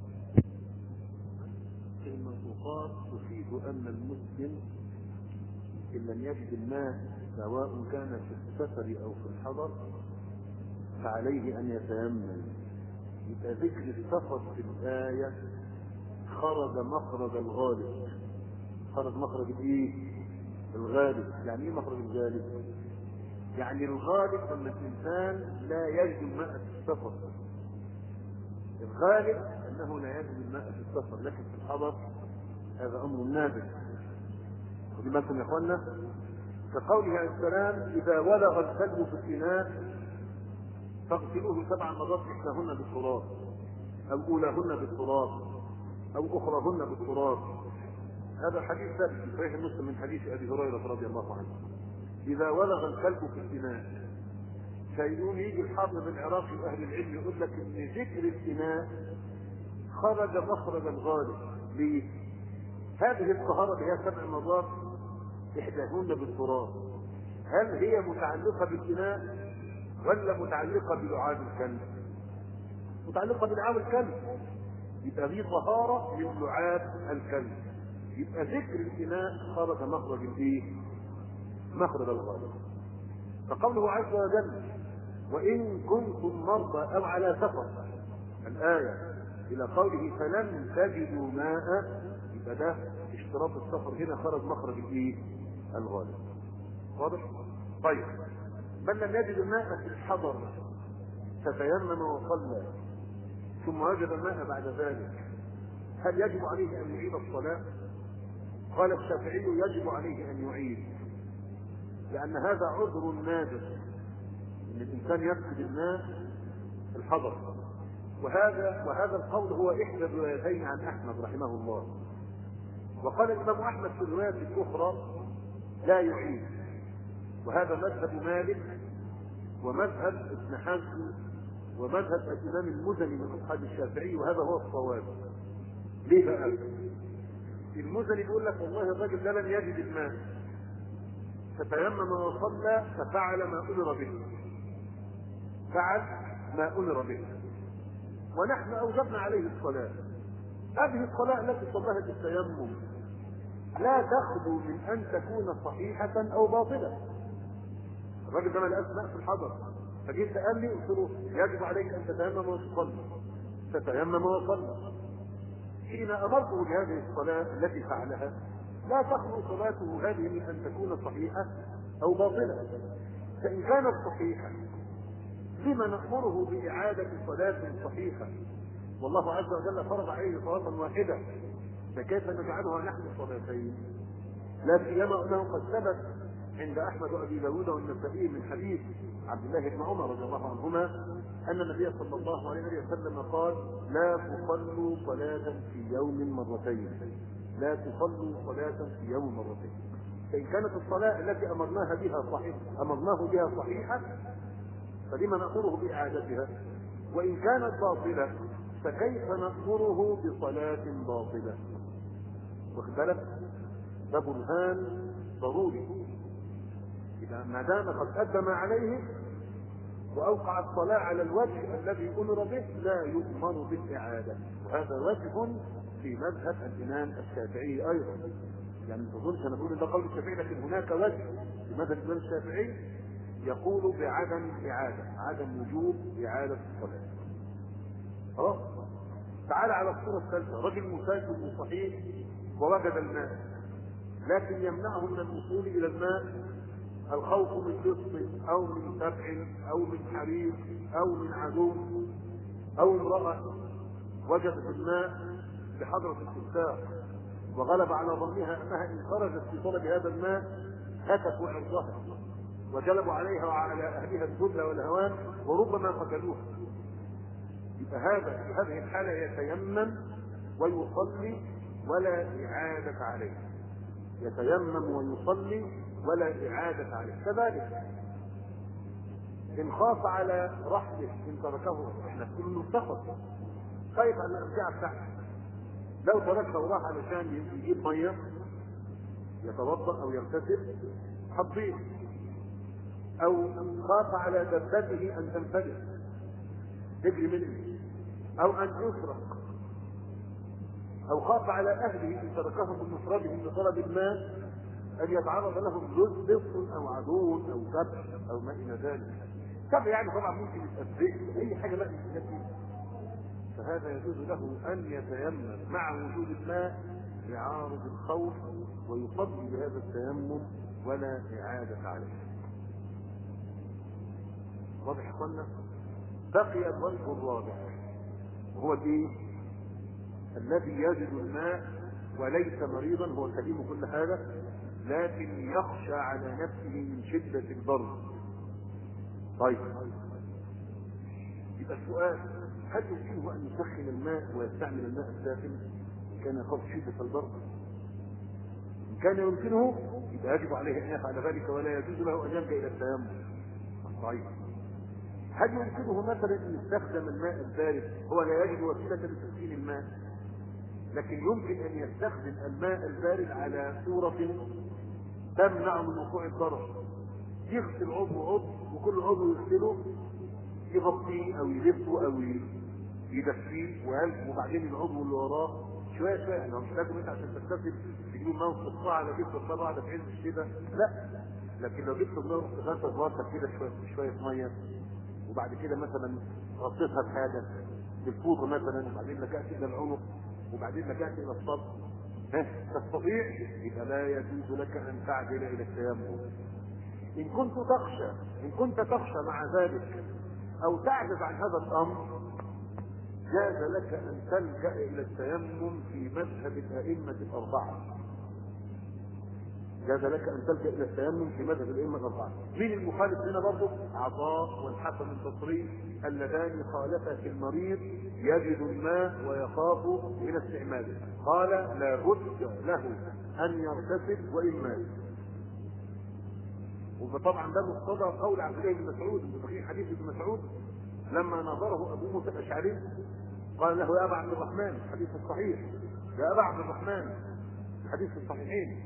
المنطوقات تفيد ان المسلم ان لم يجد الماء سواء كان في السفر او في الحضر فعليه ان يتيمم. يبقى ذكر السفر في الايه خرج مخرج الغالب، خرج مخرج الايه؟ الغالب. يعني ايه مخرج الغالب؟ يعني الغالب ان الانسان لا يجد الماء في السفر، الغالب انه لا يجد الماء في السفر، لكن في الحضر هذا امر نادر. ودي بالكم يا اخوانا كقوله عليه السلام اذا ولغ الكلب في الاناء فاغسلوه سبع مرات احداهن بالتراب او اولاهن بالتراب او اخراهن بالتراب. هذا حديث ثابت في صحيح مسلم من حديث ابي هريره رضي الله عنه. اذا ولغ الكلب في الاناء، فيقوم يجي الحافظ العراقي واهل العلم يقول لك ان ذكر الاناء خرج مخرج الغالب. ليه؟ هذه الطهاره اللي هي سبع مرات احداهن بالتراب هل هي متعلقه بالاناء ولا متعلقة بلعاب الكلب؟ متعلقة بلعاب الكلب، يبقى دي طهارة من لعاب الكلب، يبقى ذكر الإناء خرج مخرج الايه؟ مخرج الغالب. فقوله عز وجل وإن كنتم مرضى أو على سفر الآية إلى قوله فلم تجدوا ماء، يبقى ده اشتراط السفر هنا خرج مخرج الايه؟ الغالب. واضح؟ طيب من لم يجد الماء في الحضر فتيمم وصلى ثم وجد الماء بعد ذلك، هل يجب عليه ان يعيد الصلاه؟ قال الشافعي يجب عليه ان يعيد، لان هذا عذر نادر ان الانسان يفقد الماء في الحضر، وهذا وهذا القول هو احدى الروايتين عن احمد رحمه الله. وقال الامام احمد في الروايه الاخرى لا يعيد، وهذا مذهب مالك ومذهب ابن حزم ومذهب الامام المزني من اصحاب الشافعي، وهذا هو الصواب. ليه بقى؟ المزني بيقول لك والله الراجل ده لم يجد الماء فتيمم وصلى ففعل ما امر به، فعل ما امر به، ونحن اوجبنا عليه الصلاه. هذه الصلاه التي صلاها بالتيمم لا تخلو من ان تكون صحيحه او باطله. الراجل ده ما لقاش ماء في الحضر، فجيت قال لي قلت له يجب عليك ان تتيمم وتصلي، فتيمم وصلى. حين امرته بهذه الصلاه التي فعلها لا تخلو صلاته هذه من ان تكون صحيحه او باطله. فان كانت صحيحه لما نامره باعاده صلاه صحيحه والله عز وجل فرض عليه صلاه واحده، فكيف نجعلها نحن صلاتين؟ لا سيما انه قد ثبت عند احمد وابي داود والنسائي من حديث عبد الله بن عمر رضي الله عنهما ان النبي صلى الله عليه وسلم قال لا تصلوا صلاه في يوم مرتين، لا تصلوا صلاه في يوم مرتين. فان كانت الصلاه التي امرناها بها صحيحه امرناه بها صحيحه فلما نامره باعادتها؟ وان كانت باطله فكيف نامره بصلاه باطله؟ واخد بالك؟ ده برهان ضروري. إذا ما دام قد أدى ما عليه وأوقع الصلاة على الوجه الذي أمر به لا يؤمر بالإعادة، وهذا وجه في مذهب الإمام الشافعي أيضا. يعني ما تظنش أنا بقول ده قول الشافعي، لكن هناك وجه في مذهب الإمام الشافعي يقول بعدم الإعادة، عدم وجوب إعادة الصلاة. خلاص؟ تعال على الصورة الثالثة، رجل مسافر صحيح ووجد الماء لكن يمنعه من الوصول إلى الماء الخوف من لص او من سبع او من حريق او من عدو او امرأة وجدت الماء بحضرة التمساح وغلب على ظنها انها ان خرجت في طلب هذا الماء هتكوا عرضها وجلبوا عليها وعلى اهلها الذل والهوان وربما قتلوها. يبقى هذا في هذه الحالة يتيمم ويصلي ولا إعادة عليه، يتيمم ويصلي ولا إعادة عليه. كذلك إن خاف على رحله إن تركه، إحنا بنقول له سقط، خايف على الأرجاع بتاعته، لو تركه وراح علشان يجيب مية يتوضأ أو يغتسل حضير، أو خاف على دابته أن تنفجر تجري منه، أو أن يسرق، أو خاف على أهله إن تركهم بمفردهم لطلب الماء أن يتعرض لهم لص أو عدو أو سبع أو ما إلى ذلك. سبع يعني طبعا ممكن يتأذيه أي حاجة لا يتأذيه، فهذا يجوز له أن يتيمم مع وجود الماء لعارض الخوف ويصلي بهذا التيمم ولا إعادة عليه. واضح يا اخوانا؟ بقي الوجه الرابع وهو الايه؟ الذي يجد الماء وليس مريضا، هو سليم كل هذا لكن يخشى على نفسه من شدة البرد. طيب يبقى السؤال هل يمكنه ان يسخن الماء ويستعمل الماء الساخن ان كان يخاف شدة البرد؟ ان كان يمكنه يبقى يجب عليه ان يفعل ذلك ولا يجوز له ان يلجأ الى التيمم. طيب هل يمكنه مثلا ان يستخدم الماء البارد؟ هو لا يجد وسيلة لتسخين الماء، لكن يمكن ان يستخدم الماء البارد على صورة تمنع من وقوع الضرر. يغسل عضو عضو، وكل عضو يغسله يغطيه او يلفه او يدفيه وقلب، وبعدين العضو اللي وراه شويه شويه. يعني مش لازم انت عشان تغتسل تجيب الماء وتحطها على جسم الصلاه واحده في عز الشتاء، لا. لكن لو جبت الماء وغسلت راسك كده شويه شويه ميه، وبعد كده مثلا غطيتها بحاجه بالفوطه مثلا، وبعدين لجأت الى العنق، وبعدين لجأت الى الصدر، ها تستطيع، يبقى لا يجوز لك ان تعدل الى التيمم. ان كنت تخشى ان كنت تخشى مع ذلك او تعجز عن هذا الامر، جاز لك ان تلجأ الى التيمم في مذهب الائمه الاربعه. جاز لك ان تلجأ الى التيمم في مذهب الائمه الاربعه. مين المخالف هنا برضه؟ عطاء والحسن البصري اللذان خالفا في المريض يجد الماء ويخاف من استعماله، قال لا بد له ان يغتسل وان مات. وطبعا ده مقتضى قول عبد الله بن مسعود، في حديث ابن مسعود لما نظره ابو موسى الاشعري قال له يا ابا عبد الرحمن، حديث الصحيح، يا ابا عبد الرحمن، حديث الصحيحين،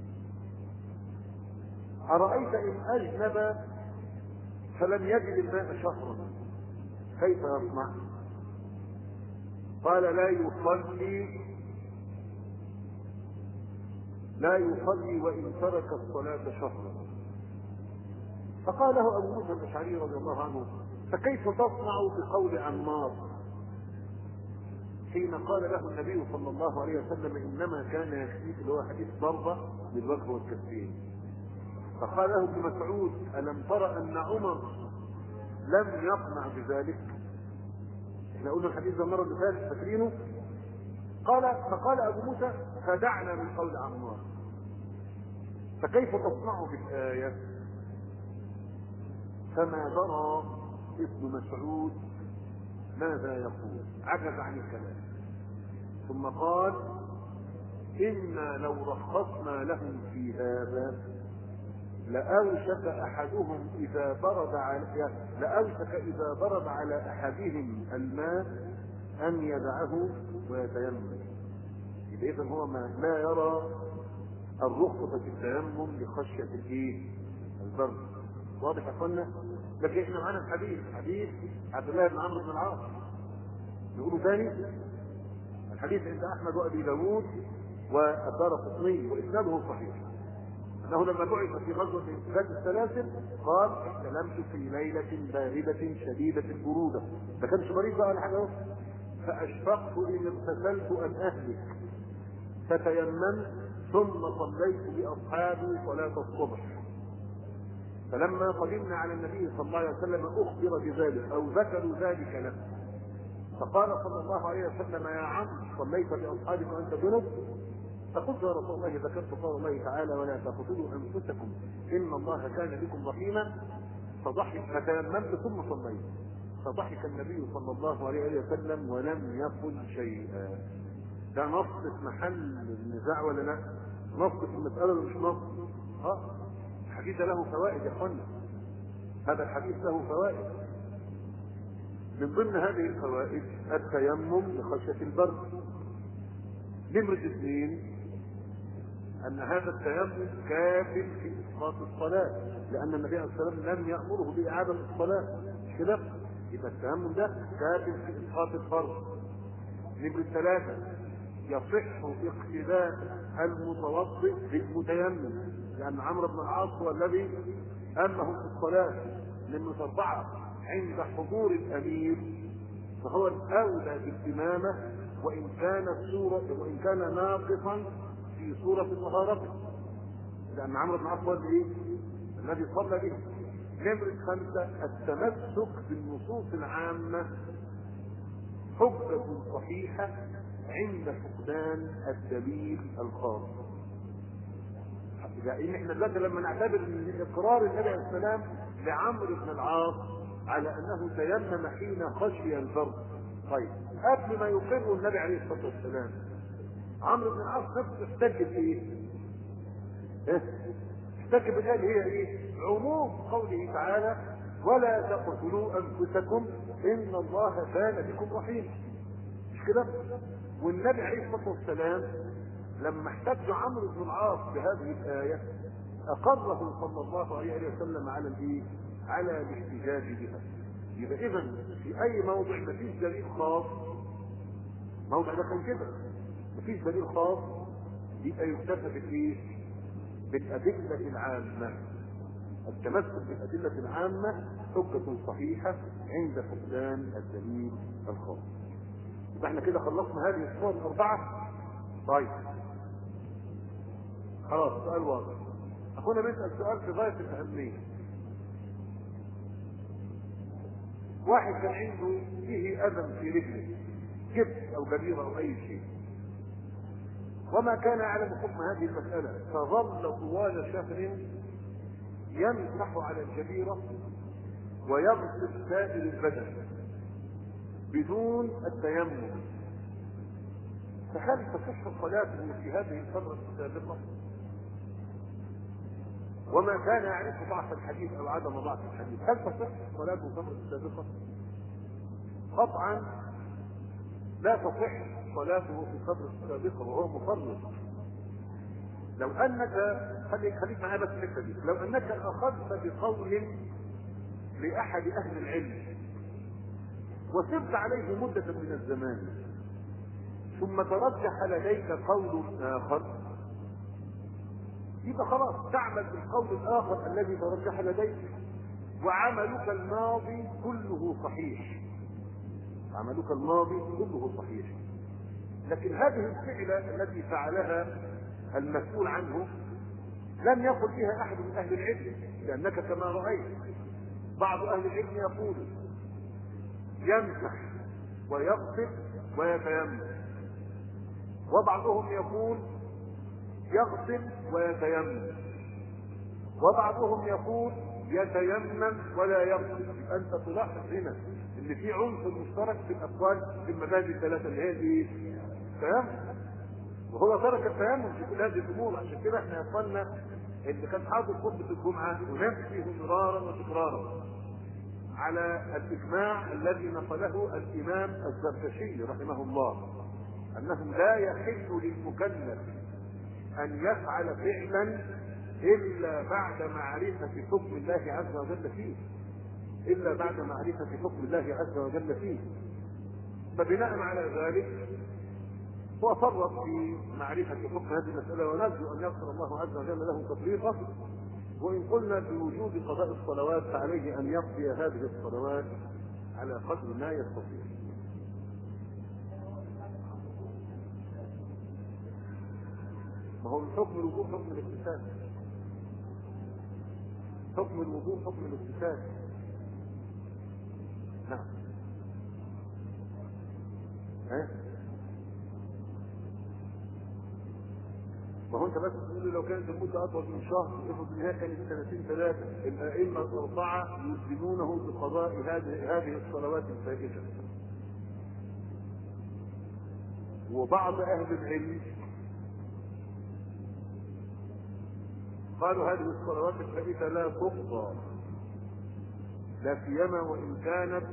أرأيت إن أجنب فلم يجد الماء شهرا كيف يصنع؟ قال لا يصلي لا يصلي وإن ترك الصلاة شهرا. فقال له أبو موسى الأشعري رضي الله عنه فكيف تصنع بقول عمار حين قال له النبي صلى الله عليه وسلم إنما كان يكفيك، اللي هو حديث ضربة بالوجه والكفين. فقال له ابن مسعود ألم ترى أن عمر لم يقنع بذلك؟ احنا قلنا الحديث ده المرة اللي فاتت فاكرينه؟ قال فقال أبو موسى فدعنا من قول عمار، فكيف تصنع بالآية؟ فما درى ابن مسعود ماذا يقول، عجز عن الكلام، ثم قال إنا لو رخصنا لهم في هذا لأوشك أحدهم إذا برد على لأوشك إذا برد على أحدهم الماء أن يدعه ويتيمم. إذا هو ما لا يرى الرخصة في التيمم لخشية الإيه؟ البرد. واضح يا أخوانا؟ لكن إحنا معانا الحديث، حديث عبد الله بن عمرو بن العاص. نقوله ثاني، الحديث عند أحمد وأبي داوود والدارقطني وإسناده صحيح، أنه لما بعث في غزوة ذات السلاسل قال احتلمت في ليلة باردة شديدة البرودة، ما كانش مريض بقى ولا حاجة، فأشفقت إن اغتسلت أن أهلك فتيممت ثم صليت بأصحابي صلاة الصبح. فلما قدمنا على النبي صلى الله عليه وسلم أخبر بذلك أو ذكروا ذلك له، فقال صلى الله عليه وسلم يا عم صليت بأصحابك وأنت جنب؟ فقلت يا رسول الله ذكرت قول الله تعالى ولا تقتلوا انفسكم ان الله كان بكم رحيما، فضحك فتيممت ثم صليت. فضحك النبي صلى الله عليه وسلم ولم يقل شيئا. ده نص في محل النزاع ولا لا؟ نص في المسألة مش نص؟ اه الحديث له فوائد يا اخوانا، هذا الحديث له فوائد. من ضمن هذه الفوائد التيمم لخشية البرد. نمرة اثنين أن هذا التيمم كاف في إسقاط الصلاة، لأن النبي عليه الصلاة والسلام لم يأمره بإعادة الصلاة، مش كده؟ يبقى التيمم ده كاف في إسقاط الفرض. نمرة ثلاثة يصح اقتداء المتوضئ بالمتيمم، لأن عمرو بن العاص هو الذي أمه في الصلاة. نمرة أربعة عند حضور الأمير فهو الأولى بالإمامة وإن كانت صورة وإن كان ناقصا في صورة طهارته، لأن عمرو بن العاص هو الايه؟ الذي صلى به. نمرة خمسة التمسك بالنصوص العامة حجة صحيحة عند فقدان الدليل الخاص. يعني احنا دلوقتي لما نعتبر ان اقرار النبي عليه السلام لعمرو بن العاص على انه تيمم حين خشي البرد، طيب قبل ما يقر النبي عليه الصلاه والسلام عمرو بن العاص نفسه احتج بايه؟ احتج بالايه اللي هي ايه؟ عموم قوله تعالى ولا تقتلوا انفسكم ان الله كان بكم رحيما، مش كده؟ والنبي عليه الصلاه والسلام لما احتج عمرو بن العاص بهذه الايه اقره صلى الله عليه وسلم على الايه؟ على الاحتجاج بها. يبقى اذا في اي موضع مفيش دليل خاص، موضع ده كان كده مفيش دليل خاص، يبقى يكتفى بالايه؟ بالادله العامه. التمسك بالادله العامه حجه صحيحه عند فقدان الدليل الخاص. يبقى احنا كده خلصنا هذه الصور الاربعه. طيب خلاص، سؤال واضح. اخونا بيسال سؤال في غايه الاهميه. واحد كان عنده فيه اذى في رجله، جبس او جبيره او اي شيء، وما كان يعلم حكم هذه المساله، فظل طوال شهر يمسح على الجبيره ويغسل سائر البدن بدون التيمم، فهل تصح صلاته في هذه الفتره السابقه؟ وما كان يعرف ضعف الحديث او عدم ضعف الحديث، هل تصح صلاته في الفتره السابقه؟ قطعا لا تصح صلاته في الفتره السابقه وهو مفرط. لو انك خليك خليك معايا بس الفكره دي، لو انك اخذت بقول لاحد اهل العلم وسرت عليه مده من الزمان ثم ترجح لديك قول اخر، يبقى خلاص تعمل بالقول الاخر الذي ترجح لديك، وعملك الماضي كله صحيح، عملك الماضي كله صحيح. لكن هذه الفعلة التي فعلها المسؤول عنه لم يقل بها احد من اهل العلم، لانك كما رايت بعض اهل العلم يقول يمسح ويغسل ويتيمم، وبعضهم يقول يغسل ويتيمم، وبعضهم يقول يتيمم ولا يغسل. انت تلاحظ هنا ان في عنصر مشترك في الاقوال في المذاهب الثلاثه اللي هي دي التيمم، وهو ترك التيمم في كل هذه الامور. عشان كده احنا يا اخواننا اللي كان حاضر خطبه الجمعه ونفسه مرارا وتكرارا على الاجماع الذي نقله الامام الزركشي رحمه الله انه لا يحل للمكلف ان يفعل فعلا الا بعد معرفه حكم الله عز وجل فيه، الا بعد معرفه حكم الله عز وجل فيه. فبناء على ذلك هو فرط في معرفه حكم هذه المساله، ونرجو ان يغفر الله عز وجل له تفريطه. وان قلنا بوجوب قضاء الصلوات فعليه ان يقضي هذه الصلوات على قدر ما يستطيع. ما هو حكم الوضوء حكم الاغتسال، حكم الوضوء حكم الاغتسال. نعم. ها؟ ما هو انت بس تقول لي لو كانت المده اطول من شهر، افرض ان هي كانت سنتين ثلاثه، الائمه الاربعه يلزمونه بقضاء هذه هذه الصلوات الفائته. وبعض اهل العلم قالوا هذه الصلوات الفائته لا تقضى، لا سيما وان كانت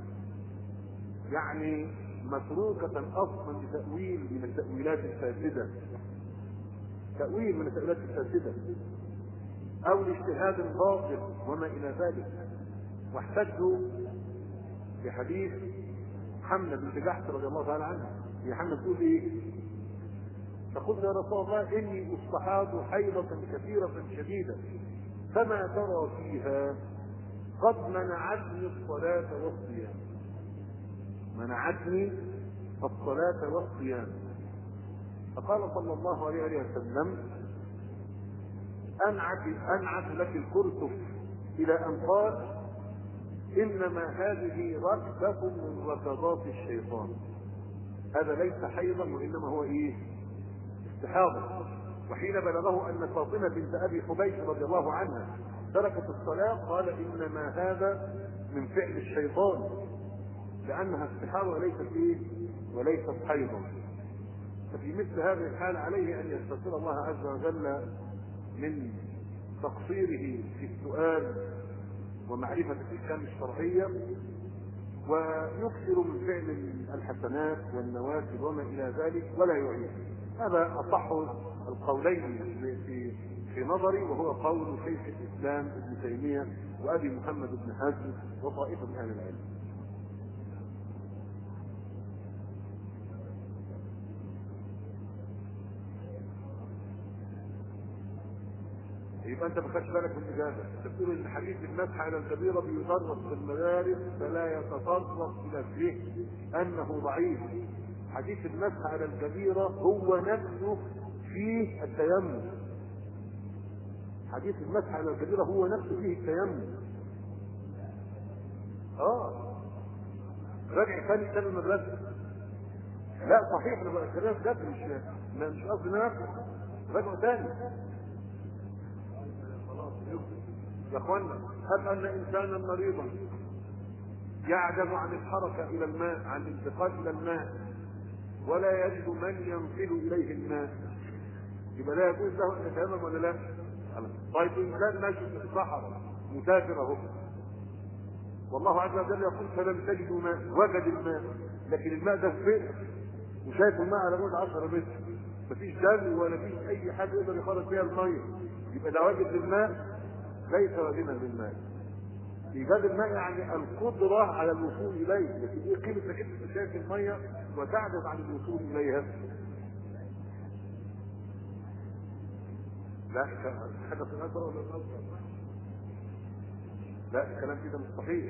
يعني متروكه اصلا لتاويل من التاويلات الفاسده، تأويل من التأويلات الفاسدة أو الاجتهاد الباطل وما إلى ذلك. واحتجوا بحديث حمنة بنت جحش رضي الله تعالى عنها. هي حمنة تقول إيه؟ تقول يا رسول الله إني أستحاض حيضة كثيرة شديدة فما ترى فيها؟ قد منعتني الصلاة والصيام، منعتني الصلاة والصيام. فقال صلى الله عليه وسلم أنعت أنعت لك الكرسف إلى أن قال إنما هذه ركبة من ركضات الشيطان. هذا ليس حيضا وإنما هو إيه؟ استحاضة. وحين بلغه أن فاطمة بنت أبي حبيش رضي الله عنها تركت الصلاة قال إنما هذا من فعل الشيطان، لأنها استحاضة وليست إيه؟ وليست حيضا. ففي مثل هذه الحال عليه ان يستغفر الله عز وجل من تقصيره في السؤال ومعرفة الاحكام الشرعية، ويكثر من فعل الحسنات والنوافل وما الى ذلك ولا يعيد. هذا اصح القولين في في نظري، وهو قول شيخ الاسلام ابن تيميه وابي محمد بن حزم وطائفه من اهل العلم. يبقى انت ما خدتش بالك من الاجابه. انت بتقول ان حديث المسح على الكبيره بيدرس في المدارس فلا يتطرق الى الذهن انه ضعيف. حديث المسح على الكبيره هو نفسه فيه التيمم. حديث المسح على الكبيره هو نفسه فيه التيمم. اه راجع ثاني كتاب المدرسه. لا صحيح، انا بقى كلام جد، مش مش قصدي نفسه. راجع ثاني يا اخوانا. هب ان انسانا مريضا يعجز عن الحركه الى الماء، عن الانتقال الى الماء، ولا يجد من ينقل اليه الماء، يبقى لا يجوز له ان يتيمم ولا لا؟ طيب انسان ماشي في الصحراء مسافر اهو، والله عز وجل يقول فلم تجدوا ماء، وجد الماء، لكن الماء ده في وشايف الماء على بعد عشرة متر، مفيش دم ولا فيش اي حاجه يقدر يخرج فيها الميه، يبقى ده واجد للماء؟ ليس واجبا للماء. ايجاد الماء يعني القدره على الوصول اليه، لكن ايه قيمه انك انت شايف الميه وتعجز عن الوصول اليها؟ لا حدث الاكبر ولا الاصغر؟ لا الكلام كده مش صحيح.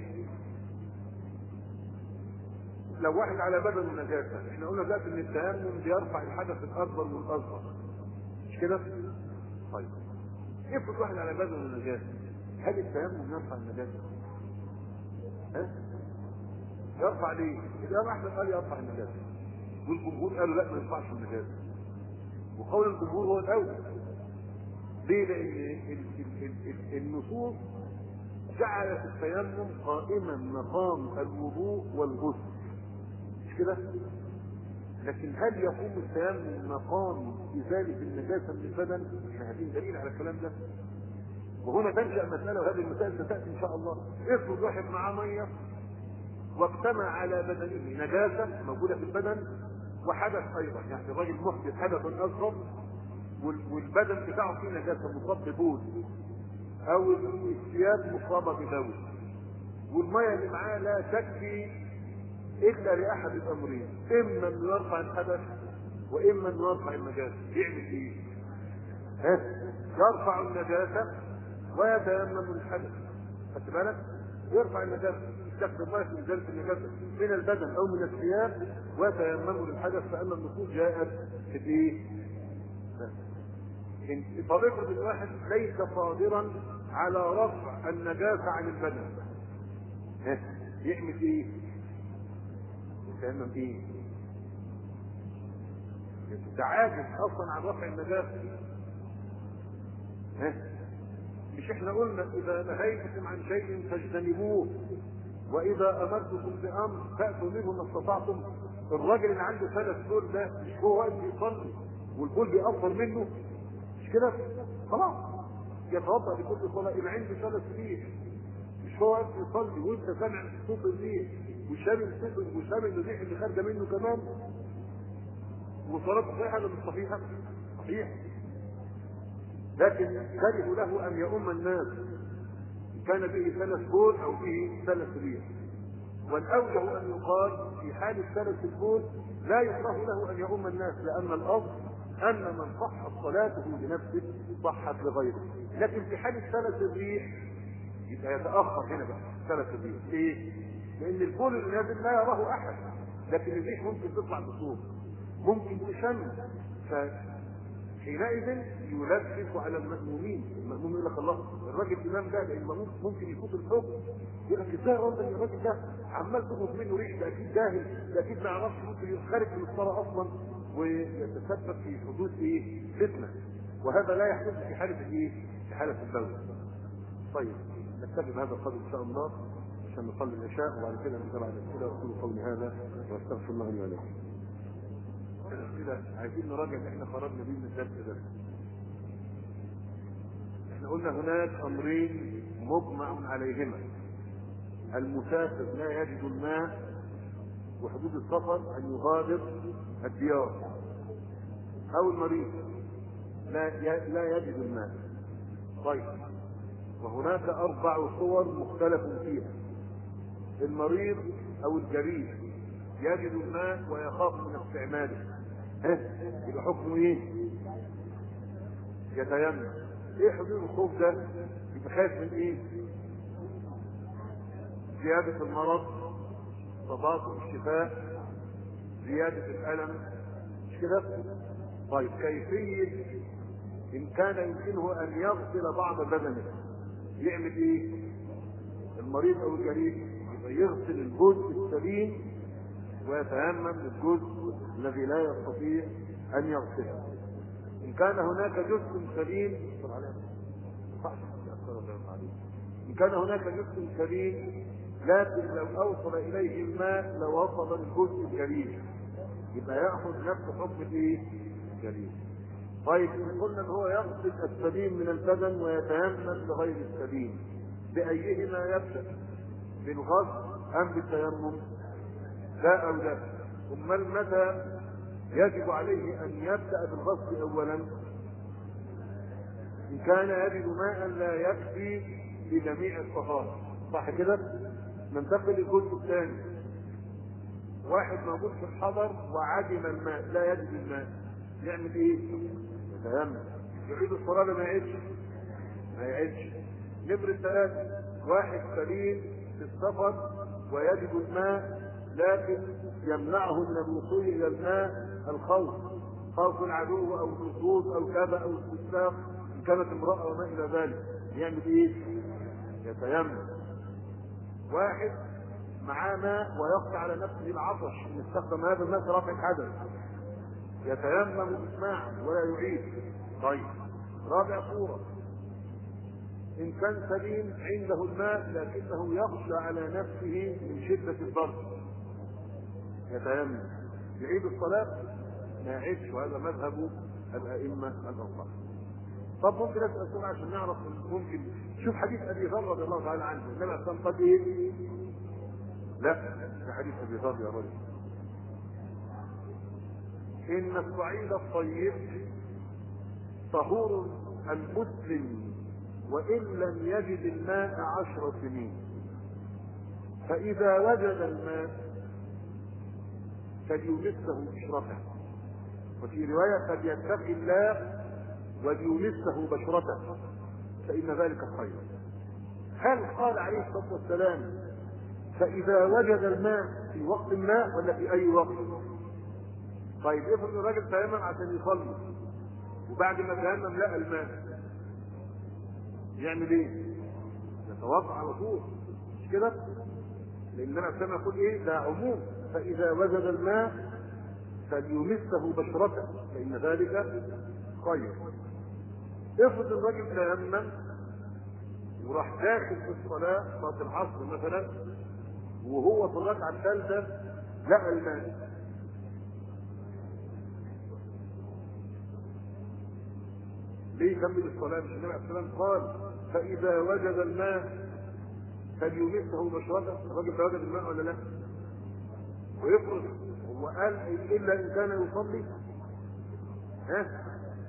لو واحد على بدن نجاسه، احنا قلنا دلوقتي ان التيمم بيرفع الحدث الاكبر والاصغر، مش كده؟ طيب افرض واحد على بدن نجاسه، هل التيمم يرفع النجاسه؟ ها؟ يرفع ليه؟ الامام احمد قال يرفع النجاسه، والجمهور قالوا لا ما يرفعش النجاسه، وقول الجمهور هو الاول. ليه؟ لان النصوص جعلت التيمم قائما مقام الوضوء والغسل، مش كده؟ لكن هل يقوم التيمم مقام ازاله النجاسه من البدن؟ احنا عايزين دليل على الكلام ده. وهنا تنشا مساله، وهذه المسائل ستاتي ان شاء الله. افرض واحد معاه ميه واجتمع على بدنه نجاسه موجوده في البدن وحدث ايضا، يعني الراجل محدث حدث اصغر والبدن بتاعه فيه نجاسه مصاب ببول او الثياب مصابه ببول، والميه اللي معاه لا تكفي الا لاحد الامرين، اما انه يرفع الحدث واما انه يرفع النجاسه، يعمل ايه؟ ها؟ يرفع النجاسه ويتيمم الحدث. خدت بالك؟ يرفع النجاسه، يستخدم ميه في ازاله النجاسه من البدن او من الثياب ويتيمم للحدث، فان النصوص جاءت في ايه؟ طب افرض الواحد ليس قادرا على رفع النجاسه عن البدن، ها؟ يعمل ايه؟ يتيمم ايه؟ تعاجز اصلا عن رفع النجاسه. ها؟ مش احنا قلنا اذا نهيتكم عن شيء فاجتنبوه واذا امرتكم بامر فاتوا منه ما استطعتم؟ الراجل اللي عنده ثلاث بول ده مش هو واقف بيصلي والبول بيأثر منه، مش كده؟ خلاص يتوضا لكل صلاه. اللي عنده ثلاث ريح مش هو واقف بيصلي وانت سامع صوت الريح وشامل صوت وشامل الريح اللي خارجه منه كمان، وصلاته صحيحه ولا مش صحيحه؟ صحيح. لكن كره له ان يؤم الناس كان به ثلاث بول او به ثلاث ريح، والاوجه ان يقال في حال الثلاث البول لا يكره له ان يؤم الناس، لان الاصل ان من صحت صلاته لنفسه صحت لغيره. لكن في حال الثلاث الريح يبقى يتاخر هنا بقى ثلاث الريح. ليه؟ لان البول اللي نازل لا يراه احد، لكن الريح ممكن تطلع بصوت، ممكن تشم، حينئذ يلبس على المأمومين. المأموم يقول لك الله الراجل الإمام ده، لأن ممكن يفوت الحكم، يقول لك ازاي رد ان الراجل ده عمال تخرج منه ريح، ده اكيد جاهل، ده اكيد ما يعرفش، ممكن يخرج من الصلاة اصلا ويتسبب في حدوث ايه؟ فتنة، وهذا لا يحدث في حالة الايه؟ في حالة البول. طيب نكتفي بهذا القدر ان شاء الله عشان نصلي العشاء، وبعد كده ننزل على الاسئله. واقول قولي هذا واستغفر الله لي ولكم. الاسئله عايزين نراجع اللي احنا خرجنا بيه من الدرس ده. احنا قلنا هناك امرين مجمع عليهما: المسافر لا يجد الماء، وحدود السفر ان يغادر الديار، او المريض لا لا يجد الماء. طيب، وهناك أربع صور مختلف فيها. المريض أو الجريح يجد الماء ويخاف من استعماله، ها يبقى حكمه إيه؟ يتيمم. إيه حدود الخوف ده؟ يبقى خايف من إيه؟ زيادة المرض، تباطؤ الشفاء، زيادة الألم، مش كده؟ طيب، كيفية إن كان يمكنه أن يغسل بعض بدنه يعمل إيه؟ المريض أو الجريح يبقى يغسل الجزء السليم ويتيمم للجزء الذي لا يستطيع أن يغسله. إن كان هناك جزء سليم إن كان هناك جزء سليم لكن لو أوصل إليه الماء لو وصل للجزء الجليل يبقى يأخذ نفس حكم إيه؟ الجليل. طيب، إن قلنا إن هو يغسل السليم من البدن ويتيمم لغير السليم، بأيهما يبدأ؟ بالغسل أم بالتيمم؟ لا أو لا. أمال متى يجب عليه أن يبدأ بالغسل أولا؟ إن كان يجد ماء لا يكفي لجميع الطهارة، صح كده؟ ننتقل للجزء الثاني. واحد موجود في الحضر وعدم الماء، لا يجد الماء، يعمل ايه؟ يتيمم. يعيد الصلاة ما يعيدش؟ ما يعيدش. نمرة ثلاثة، واحد سليم في السفر ويجد الماء لكن يمنعه من الوصول إلى الماء الخوف، خوف العدو أو الوصول أو كذا أو استسلاق، إن كانت امرأة وما إلى ذلك، يعمل ايه؟ يتيمم. واحد معاه ماء ويخشى على نفسه العطش ان استخدم هذا الماء في رفع الحدث، يتيمم اسماعا ولا يعيد. طيب، رابع صورة، ان كان سليم عنده الماء لكنه يخشى على نفسه من شدة البرد، يتيمم. يعيد الصلاة؟ ما يعيدش، وهذا مذهب الأئمة الأربعة. طب ممكن اسال سؤال عشان نعرف، ممكن شوف حديث ابي ذر رضي الله تعالى عنه، النبي عليه الصلاه والسلام ايه؟ لا، في حديث ابي ذر يا رجل، ان الصعيد الطيب طهور المسلم وان لم يجد الماء عشر سنين، فاذا وجد الماء فليمسه بشرته، وفي روايه فليتقي الله وليمسه بشرته فإن ذلك خير. هل قال عليه الصلاة والسلام فإذا وجد الماء في وقت الماء ولا في أي وقت؟ طيب، افرض الراجل تيمم عشان يصلي وبعد ما تيمم لقى الماء، يعمل ايه؟ يتوضا على طول، مش كده؟ لأن النبي كما يقول ايه؟ ده عموم، فإذا وجد الماء فليمسه بشرته فإن ذلك خير. افرض الراجل تيمم وراح داخل في الصلاة صلاة العصر مثلا وهو في الركعة الثالثة لقى الماء، ليه يكمل الصلاة؟ مش النبي عليه الصلاة والسلام قال فإذا وجد الماء فليمسه بشرته؟ الراجل وجد الماء ولا لا؟ ويفرض هو قال إلا إن كان يصلي، ها؟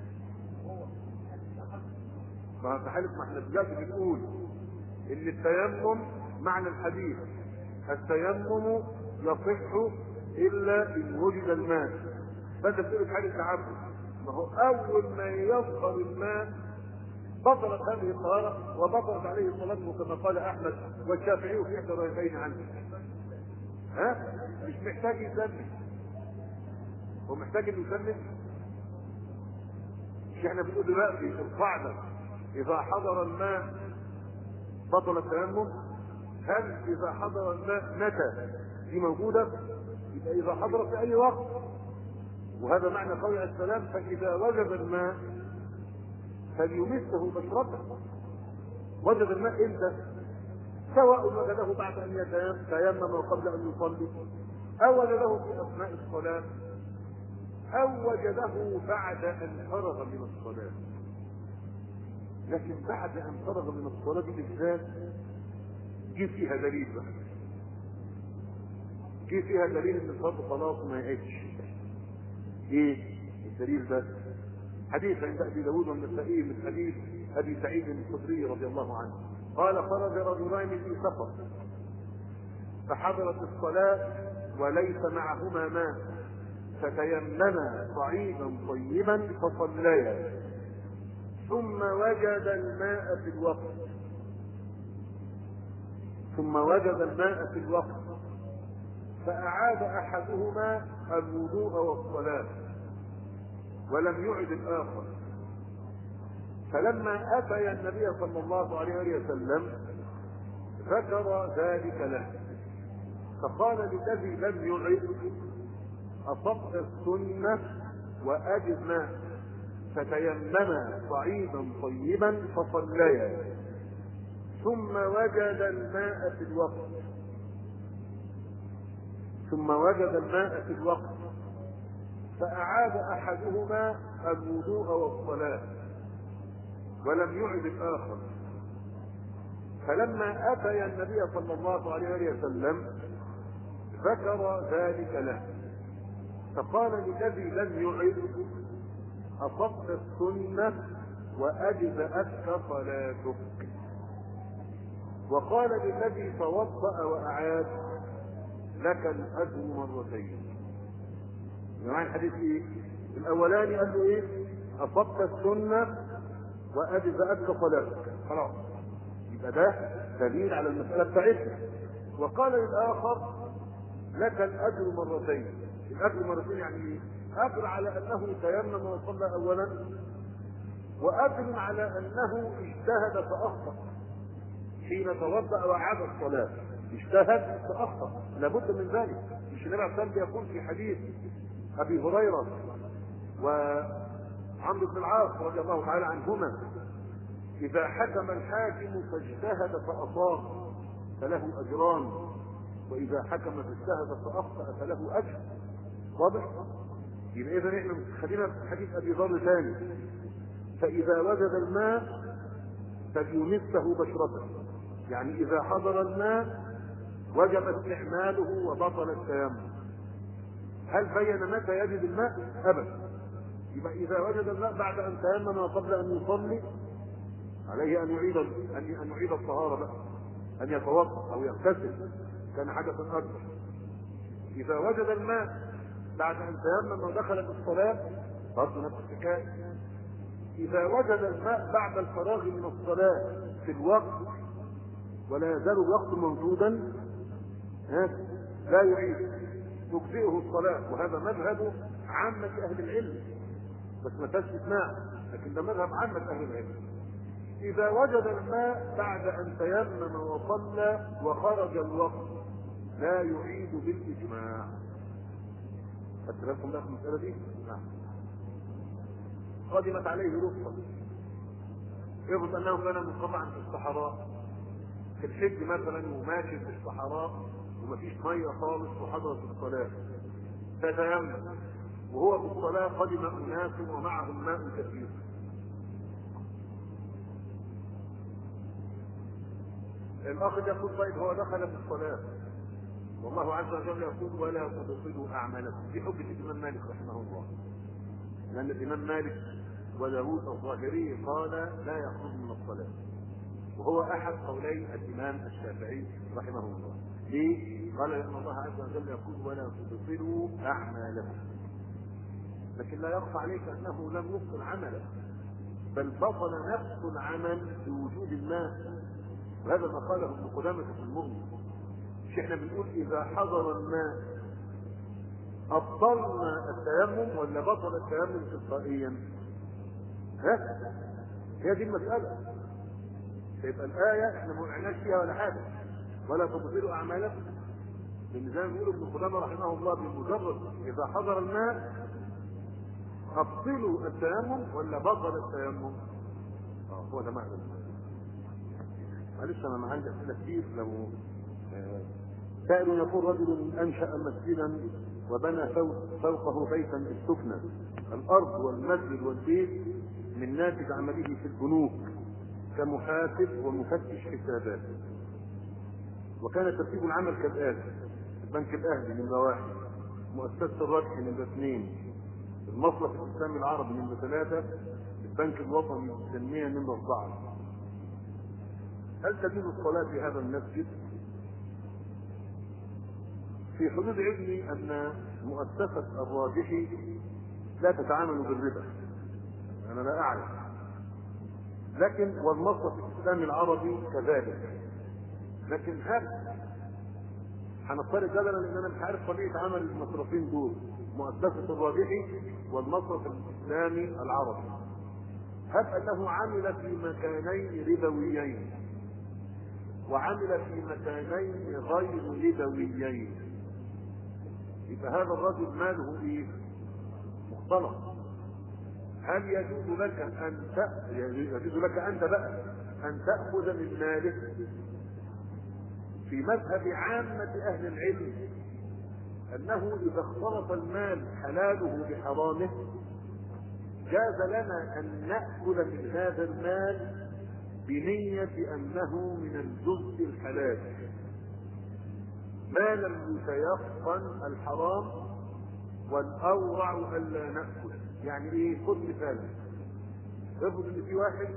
ففي حالة ما احنا دلوقتي بنقول ان التيمم معنى الحديث التيمم يصح الا ان وجد الماء، فانت بتقول في حاله تعبد، ما هو اول ما يظهر الماء بطلت هذه الطهاره وبطلت عليه الصلاه كما قال احمد والشافعي في احدى الروايتين عنه. ها؟ مش محتاج يسلم، هو محتاج انه يسلم؟ مش احنا بنقول دلوقتي القاعده إذا حضر الماء بطل التيمم؟ هل إذا حضر الماء متى؟ دي موجودة؟ يبقى إذا حضر في أي وقت، وهذا معنى قول السلام فإذا وجد الماء فليمسه بشرته. وجد الماء إمتى؟ سواء وجده بعد أن يتيمم وقبل أن يصلي، أو وجده في أثناء الصلاة، أو وجده بعد أن فرغ من الصلاة. لكن بعد ان فرغ من الصلاة بالذات جه فيها دليل بقى، جه فيها دليل ان الصلاة خلاص ما يعيش. ايه الدليل ده؟ حديث عند ابي داود والنسائي من حديث ابي سعيد الخدري رضي الله عنه قال خرج رجلان في سفر فحضرت الصلاة وليس معهما ماء فتيمما صعيدا طيبا فصليا ثم وجد الماء في الوقت ثم وجد الماء في الوقت فأعاد أحدهما الوضوء والصلاة ولم يعد الآخر. فلما أتي النبي صلى الله عليه وسلم ذكر ذلك له فقال للذي لم يعد أصبت السنة وأجد ماء فتيمما صعيدا طيبا فصليا ثم وجد الماء في الوقت ثم وجد الماء في الوقت فأعاد أحدهما الوضوء والصلاة ولم يعد الآخر. فلما أتي النبي صلى الله عليه وسلم ذكر ذلك له فقال للذي لم يعد أصبت السنة وأجزأتك صلاتك. وقال للذي توضأ وأعاد لك الأجر مرتين. يعني الحديث ايه؟ الأولاني قال له ايه؟ أصبت السنة وأجزأتك صلاتك. خلاص يبقى ده دليل على المسألة بتاعتنا. وقال للآخر لك الأجر مرتين. الأجر مرتين يعني ايه؟ أجر على أنه تيمم وصلى أولا وأجر على أنه اجتهد فأخطأ حين توضأ وأعاد الصلاة. اجتهد فأخطأ لابد من ذلك. مش النبي عليه الصلاة والسلام يقول في حديث أبي هريرة وعمرو بن العاص رضي الله تعالى عنهما إذا حكم الحاكم فاجتهد فأصاب فله أجران وإذا حكم فاجتهد فأخطأ فله أجر. واضح؟ يبقى إذا إحنا خلينا في حديث أبي ذر ثاني فإذا وجد الماء فليمسه بشرته. يعني إذا حضر الماء وجب استعماله وبطل التيمم. هل بين متى يجد الماء؟ أبدا. يبقى إذا وجد الماء بعد أن تيمم وقبل أن يصلي عليه أن يعيد أن يعيد الطهارة بقى، أن يتوضأ أو يغتسل كان حدثا أكبر. إذا وجد الماء بعد أن تيمم ودخل في الصلاة برضه نفس الحكاية. إذا وجد الماء بعد الفراغ من الصلاة في الوقت ولا يزال الوقت موجودا لا يعيد تجزئه الصلاة. وهذا مذهب عامة أهل العلم بس ما فيش استثناء، لكن ده مذهب عامة أهل العلم. إذا وجد الماء بعد أن تيمم وصلى وخرج الوقت لا يعيد بالإجماع. خدت بالكم بقى في المسألة دي؟ نعم. قدمت عليه رخصة يفرض أنه كان منقطعا في الصحراء في الحج مثلا وماشي في الصحراء ومفيش مية خالص وحضرت الصلاة فتيمم وهو في الصلاة قدم أناس ومعهم ماء كثير. الأخ يقول طيب هو دخل في الصلاة والله عز وجل يقول ولا تبطلوا أعمالكم. دي حجة الإمام مالك رحمه الله، لأن الإمام مالك وداوود الظاهري قال لا يخرج من الصلاة وهو أحد قولي الإمام الشافعي رحمه الله. ليه؟ قال لأن الله عز وجل يقول ولا تبطلوا أعمالكم. لكن لا يخفى عليك أنه لم يبطل عمله بل بطل نفس العمل بوجود الماء. وهذا ما قاله ابن قدامة في المغني. مش احنا بنقول إذا حضر الماء أبطلنا التيمم ولا بطل التيمم تلقائيا؟ ها؟ هي دي المسألة. يبقى الآية احنا ما وقعناش فيها ولا حاجة ولا تبطلوا أعمالكم. لأن زي ما بيقول ابن قدامة رحمه الله بمجرد إذا حضر الماء أبطلوا التيمم ولا بطل التيمم؟ اه هو ده معنى. معلش أنا ما عندي أسئلة كتير. لو سائل يقول رجل أنشأ مسجدا وبنى فوقه بيتا للسكنى، الأرض والمسجد والبيت من ناتج عمله في البنوك كمحاسب ومفتش حسابات، وكان ترتيب العمل كالآتي: البنك الأهلي نمرة واحد، مؤسسة الربح نمرة اثنين، المصرف الاسلامي العربي نمرة ثلاثة، البنك الوطني للتنمية نمرة أربعة. هل تجوز الصلاة في هذا المسجد؟ في حدود علمي أن مؤسسة الراجحي لا تتعامل بالربا، أنا لا أعرف، لكن والمصرف الإسلامي العربي كذلك. لكن هل هنفترض جدلا لأن أنا مش عارف طبيعة عمل المصرفين دول، مؤسسة الراجحي والمصرف الإسلامي العربي، هل أنه عمل في مكانين ربويين وعمل في مكانين غير ربويين، يبقى هذا الرجل ماله ايه؟ مختلط. هل يجوز لك ان ت... يجوز لك انت بقى ان تاخذ من ماله؟ في مذهب عامه اهل العلم انه اذا اختلط المال حلاله بحرامه جاز لنا ان ناكل من هذا المال بنيه انه من الجزء الحلال ما لم يتيقن الحرام، والاورع الا ناكل. يعني ايه؟ خذ مثال، افرض ان في واحد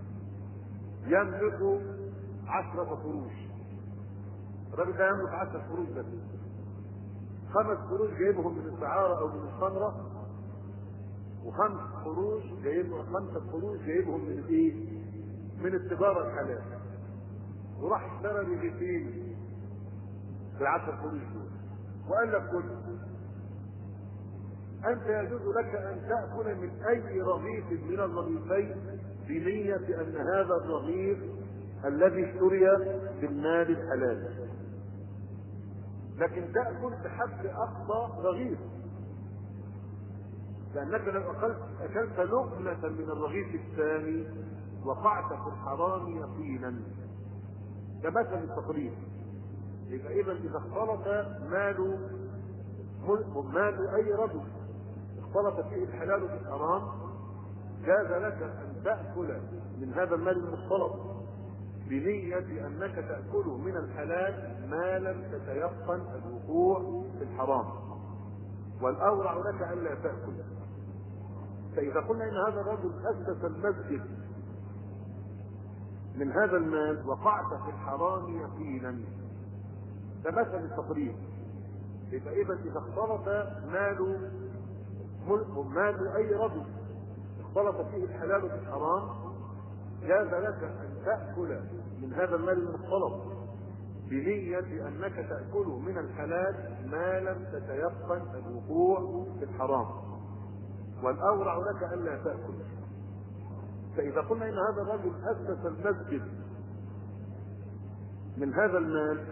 يملك عشرة قروش، الراجل ده يملك عشرة قروش بس، خمس قروش جايبهم من السعارة او من الخمرة، وخمس قروش جايبهم خمسة قروش جايبهم من الايه؟ من التجارة الحلال، وراح اشترى رغيفين بالعشر قروش دول وقال لك كل انت يجوز لك ان تاكل من اي رغيف من الرغيفين بنيه ان هذا الرغيف الذي اشتري بالمال الحلال، لكن تاكل بحد اقصى رغيف، لانك لو اكلت اكلت لقمه من الرغيف الثاني وقعت في الحرام يقينا. ده مثل التقريب. يبقى اذا اذا اختلط مال مال اي رجل اختلط فيه الحلال بالحرام جاز لك ان تاكل من هذا المال المختلط بنيه انك تاكله من الحلال ما لم تتيقن الوقوع في الحرام، والاورع لك الا تاكل. فاذا قلنا ان هذا الرجل اسس المسجد من هذا المال وقعت في الحرام يقينا، ده مثل التقريب. يبقى اذا اذا اختلط مال مال اي رجل اختلط فيه الحلال بالحرام جاز لك ان تاكل من هذا المال المختلط بنيه انك تاكله من الحلال ما لم تتيقن الوقوع في الحرام، والاورع لك الا تاكل. فاذا قلنا ان هذا الرجل اسس المسجد من هذا المال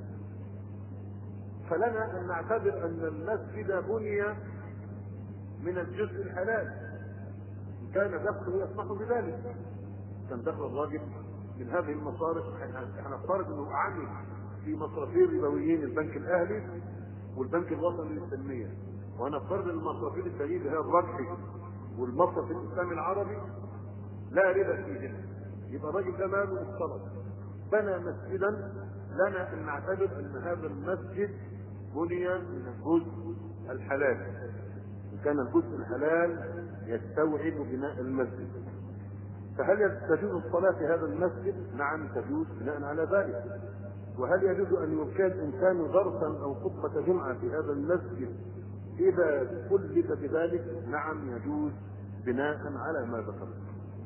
فلنا ان نعتبر ان المسجد بني من الجزء الحلال، كان دخله يسمح بذلك. كان دخل الراجل من هذه المصارف، هنفترض انه عامل في مصرفين ربويين، البنك الاهلي والبنك الوطني للتنميه، وهنفترض ان المصرفين الثانيين اللي هي الراجحي والمصرف الاسلامي العربي لا ربا فيهما، يبقى الراجل ده ماله مختلط، بنى مسجدا، لنا ان نعتبر ان هذا المسجد بني من الجزء الحلال، وكان الجزء الحلال يستوعب بناء المسجد. فهل تجوز الصلاة في هذا المسجد؟ نعم تجوز بناء على ذلك. وهل يجوز ان يلقي الانسان درسا او خطبة جمعة في هذا المسجد اذا كلف بذلك؟ نعم يجوز بناء على ما ذكرت.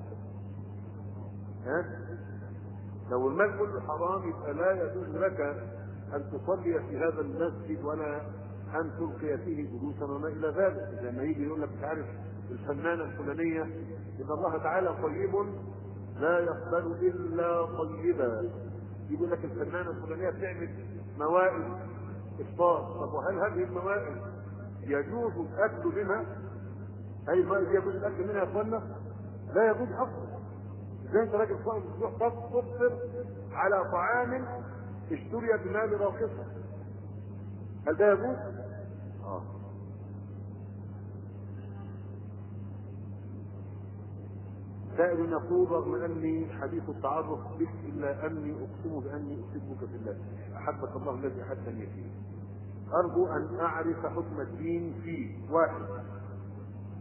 ها؟ لو المال كله حرام يبقى لا يجوز لك ان تصلي في هذا المسجد ولا ان تلقي فيه جلوسا وما الى ذلك. زي ما يجي يقول لك مش عارف الفنانه الفلانيه ان الله تعالى طيب لا يقبل الا طيبا، يقول لك الفنانه الفلانيه بتعمل موائد افطار. طب وهل هذه الموائد يجوز الاكل منها؟ هل الموائد يجوز الاكل منها يا اخوانا؟ لا يجوز اصلا. زي انت راجل صائم تروح تفطر على طعام اشتري بمال راخصه، هل ده يجوز؟ اه. سائل يقول رغم اني حديث التعرف بك الا اني اقسم باني احبك في الله، احبك الله الذي احبني فيه. ارجو ان اعرف حكم الدين فيه. واحد،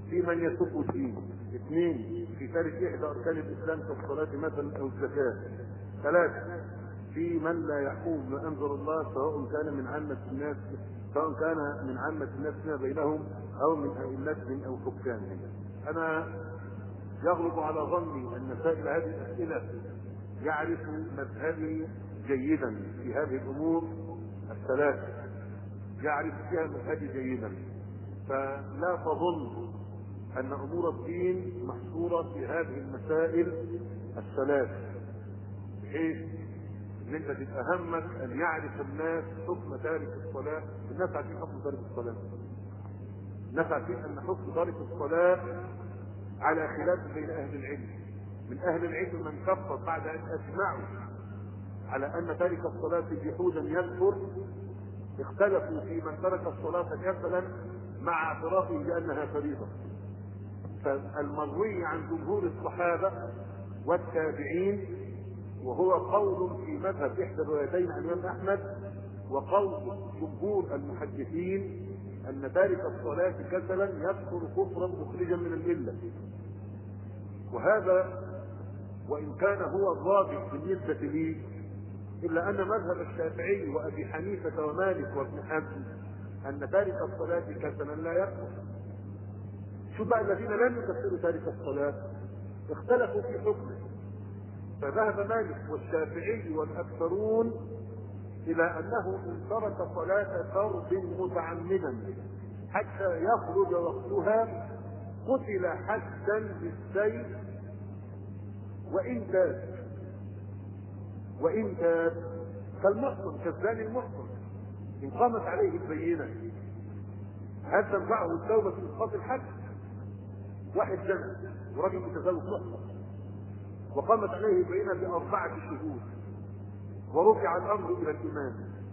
في من يسب الدين. اثنين، في تارك احدى اركان الاسلام كالصلاه مثلا او الزكاه. ثلاثه، في من لا يحكم ما انزل الله سواء كان من عامه الناس سواء كان من عامه الناس فيما بينهم او من ائمتهم او حكامهم. انا يغلب على ظني ان سائل هذه الاسئله يعرف مذهبي جيدا في هذه الامور الثلاثه، يعرف فيها مذهبي جيدا، فلا تظن ان امور الدين محصوره في هذه المسائل الثلاث، بحيث ان انت تبقى همك ان يعرف الناس حكم تارك الصلاه. الناس عارفين حكم تارك الصلاه، الناس عارفين ان حكم تارك الصلاه على خلاف بين اهل العلم. من اهل العلم من كفر بعد ان اجمعوا على ان تارك الصلاه جحودا يكفر، اختلفوا في من ترك الصلاه كسلا مع اعترافه بانها فريضه. فالمروي عن جمهور الصحابه والتابعين، وهو قول في مذهب احدى الروايتين عن الامام احمد وقول جمهور المحدثين، ان تارك الصلاه كسلا يكفر كفرا مخرجا من المله. وهذا وان كان هو الراجح بالنسبه لي، الا ان مذهب الشافعي وابي حنيفه ومالك وابن حزم ان تارك الصلاه كسلا لا يكفر. شو بقى الذين لم يكفروا تارك الصلاه اختلفوا في حكمه، فذهب مالك والشافعي والاكثرون الى انه ان ترك صلاه فرض متعمدا حتى يخرج وقتها قتل حدا بالسيف وان تاب وان تاب كالمحصن كالزاني المحصن ان قامت عليه البينه. هل تنفعه التوبه في اسقاط الحد؟ واحد زنى ورجل متزوج محصن وقامت عليه البينه باربعه شهود ورفع الامر الى الامام،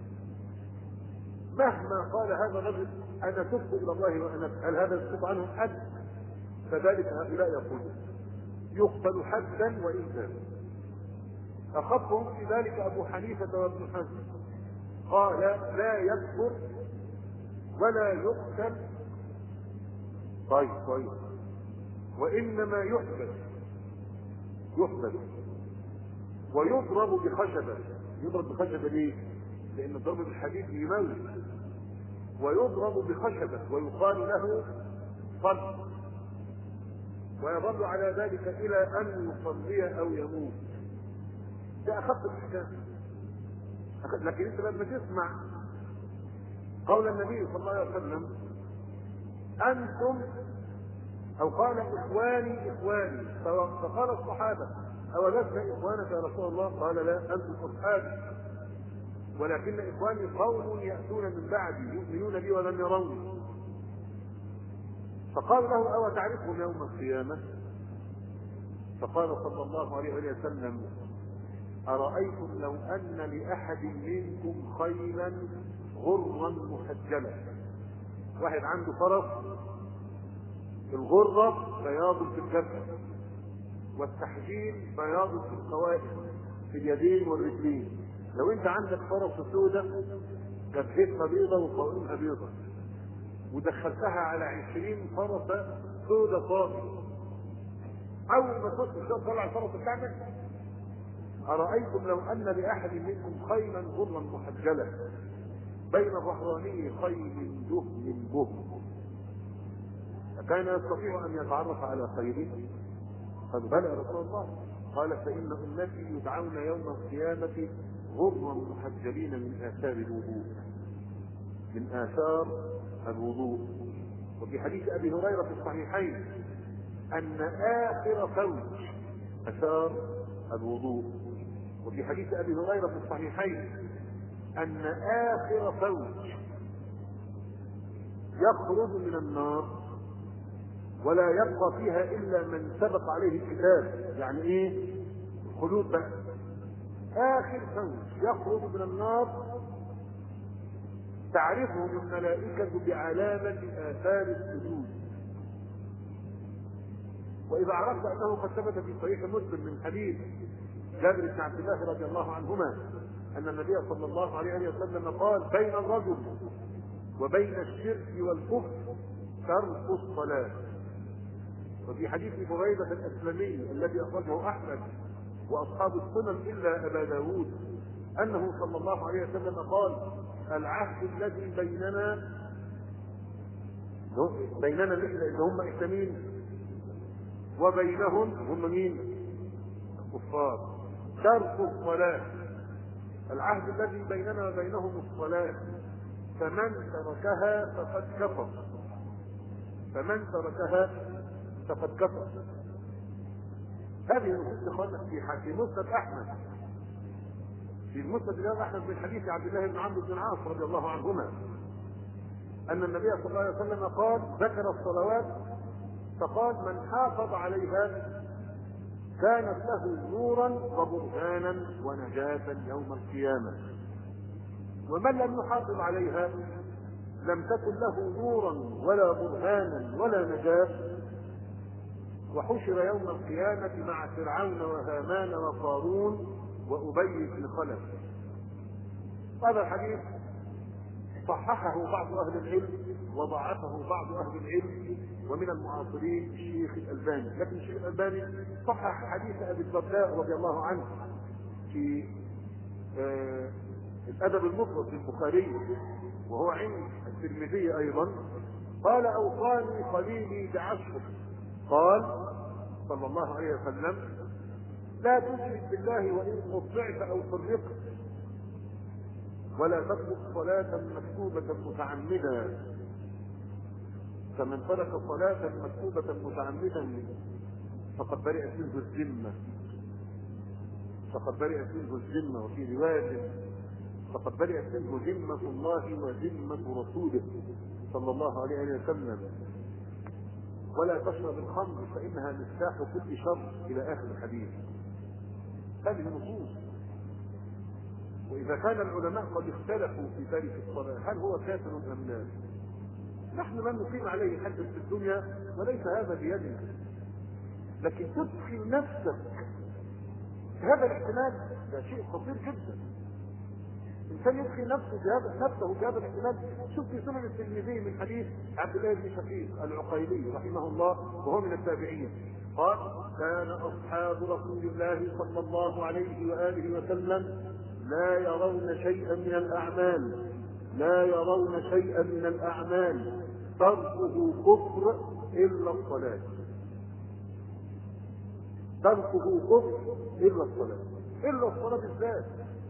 مهما قال هذا الرجل انا تبت الى الله وانا هل هذا يسقط عنه حد؟ فذلك هؤلاء يقولون يقتل حدا وان تاب. اخفهم في ذلك ابو حنيفه وابن حزم، قال لا يكفر ولا يقتل. طيب طيب وانما يحبس يحبس ويضرب بخشبه. يضرب بخشبه ليه؟ لان الضرب بالحديد يموت. ويضرب بخشبه ويقال له صد، ويظل على ذلك الى ان يصلي او يموت. ده اخف الاحكام. لكن انت لما تسمع قول النبي صلى الله عليه وسلم انتم، او قال اخواني اخواني، فقال الصحابه اولسنا اخوانك يا رسول الله؟ قال لا انتم اصحابي، ولكن اخواني قوم ياتون من بعدي يؤمنون بي ولم يروني. فقال له او تعرفهم يوم القيامه؟ فقال صلى الله عليه وسلم ارايتم لو ان لاحد منكم خيلا غرا محجله. واحد عنده فرس، الغره بياض في الجبهه والتحجيل بياض في القوائم في اليدين والرجلين. لو انت عندك فرس سوداء جبهتها بيضه وقوائمها بيضه ودخلتها على عشرين فرسه سوداء صافي، اول ما تصل تطلع الفرس بتاعتك. ارايتم لو ان لاحد منكم خيلا غرا محجله بين ظهرانيه خيل دهم بهم أكان يستطيع أن يتعرف على خيره؟ قال بلى يا رسول الله. قال فإن أمتي يدعون يوم القيامة غرا محجلين من آثار الوضوء من آثار الوضوء. وفي حديث أبي هريرة في الصحيحين أن آخر فوج آثار الوضوء. وفي حديث أبي هريرة في الصحيحين أن آخر فوج يخرج من النار ولا يبقى فيها الا من سبق عليه الكتاب. يعني ايه خلود بقى؟ اخر فوج يخرج من النار تعرفهم الملائكه بعلامه اثار السجود. واذا عرفت انه قد ثبت في صحيح مسلم من حديث جابر بن عبد الله رضي الله عنهما ان النبي صلى الله عليه وسلم قال بين الرجل وبين الشرك والكفر ترك الصلاه. وفي حديث بريدة الأسلمي الذي أخرجه أحمد وأصحاب السنن إلا أبا داود أنه صلى الله عليه وسلم قال: العهد الذي بيننا بيننا اللي هم إسلامين وبينهم هم مين؟ الكفار. ترك الصلاة. العهد الذي بيننا وبينهم الصلاة، فمن تركها فقد كفر. فمن تركها فقد كفر. هذه النصوص اخوانا في مسند احمد، في مسند الامام احمد من حديث عبد الله بن عمرو بن العاص رضي الله عنهما ان النبي صلى الله عليه وسلم قال: ذكر الصلوات فقال: من حافظ عليها كانت له نورا وبرهانا ونجاة يوم القيامة، ومن لم يحافظ عليها لم تكن له نورا ولا برهانا ولا نجاة، وحشر يوم القيامة مع فرعون وهامان وقارون وأبي بن خلف. هذا الحديث صححه بعض أهل العلم وضعفه بعض أهل العلم ومن المعاصرين الشيخ الألباني، لكن الشيخ الألباني صحح حديث أبي الدرداء رضي الله عنه في آه الأدب المفرد للبخاري وهو عند الترمذي أيضا. قال: أوصاني خليلي بعشر. قال صلى الله عليه وسلم: لا تشرك بالله وإن أطعت أو فرقت، ولا تترك صلاة مكتوبة متعمدا، فمن ترك صلاة مكتوبة متعمدا فقد برئت منه الذمة فقد برئت منه الذمة وفي رواية فقد برئت منه ذمة الله وذمة رسوله صلى الله عليه وسلم. ولا تشرب الخمر فإنها مفتاح كل شر إلى آخر الحديث. هذه نصوص. وإذا كان العلماء قد اختلفوا في تارك الصلاة هل هو كافر أم لا؟ نحن لن نقيم عليه حد في الدنيا وليس هذا بيدنا، لكن تدخل نفسك هذا الاحتمال ده شيء خطير جدا. الانسان يدخل نفسه بهذا نفسه بهذا الاحتمال. شوف في سنن الترمذي من حديث عبد الله بن شقيق العقيلي رحمه الله وهو من التابعين قال: كان اصحاب رسول الله صلى الله عليه واله وسلم لا يرون شيئا من الاعمال لا يرون شيئا من الاعمال تركه كفر الا الصلاه. تركه كفر الا الصلاه. الا الصلاه بالذات.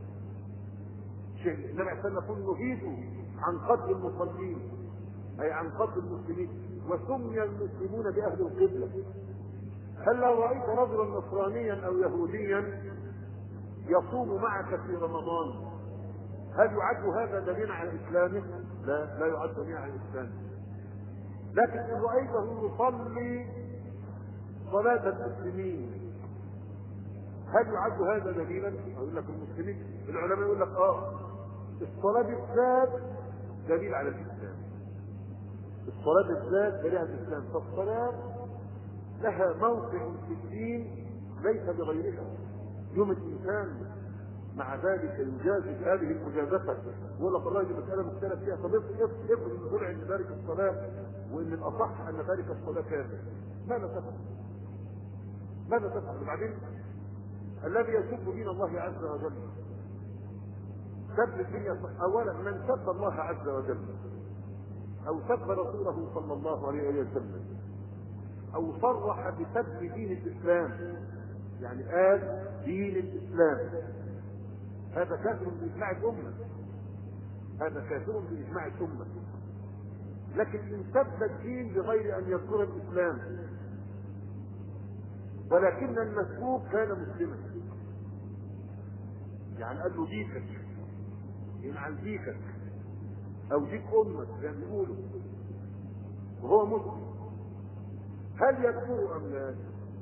النبي صلى الله عليه وسلم يقول: نهيت عن قتل المصلين، اي عن قتل المسلمين، وسمي المسلمون باهل القبله. هل لو رايت رجلا نصرانيا او يهوديا يصوم معك في رمضان هل يعد هذا دليلا على اسلامه؟ لا، لا يعد دليلا على اسلامه. لكن ان رايته يصلي صلاه المسلمين هل يعد هذا دليلا؟ اقول لك المسلمين العلماء يقول لك اه الصلاه بالذات دليل على الاسلام. الصلاه بالذات دليل على الاسلام. فالصلاه لها موقع في الدين ليس بغيرها. يوم الانسان مع ذلك يجازف هذه المجازفه يقول لك والله دي مساله مختلف فيها. طب افرض ان طلع ان تارك الصلاه وان الاصح ان تارك الصلاه كافر، ماذا تفعل؟ ماذا تفعل؟ وبعدين الذي يسب دين الله عز وجل سب الدنيا. اولا من سب الله عز وجل او سب رسوله صلى الله عليه وسلم او صرح بسب دين الاسلام يعني قال دين الاسلام، هذا كافر باجماع الامه. هذا كافر باجماع الامه. لكن ان سب الدين بغير ان يذكر الاسلام ولكن المسبوق كان مسلما يعني قال له ديكك ينعل ديكك او ديك امك زي ما بيقولوا وهو مسلم، هل يكفر ام لا؟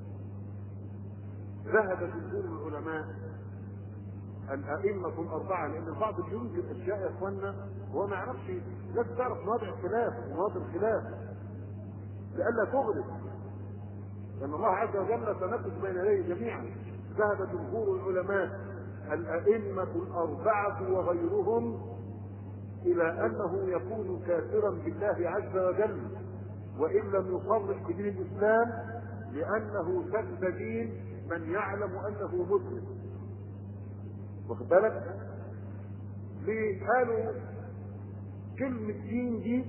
ذهب جمهور العلماء الائمه الاربعه، لان البعض ينكر اشياء يا اخوانا وهو ما يعرفش. لازم تعرف مواضع الخلاف ومواضع الخلاف لئلا تغرب، لان الله عز وجل سنقف بين يديه جميعا. ذهب جمهور العلماء الائمه الاربعه وغيرهم الى انه يكون كافرا بالله عز وجل وان لم يصرح بدين الاسلام لأنه سب دين من يعلم أنه مسلم. واخد بالك؟ ليه؟ قالوا كلمة دين دي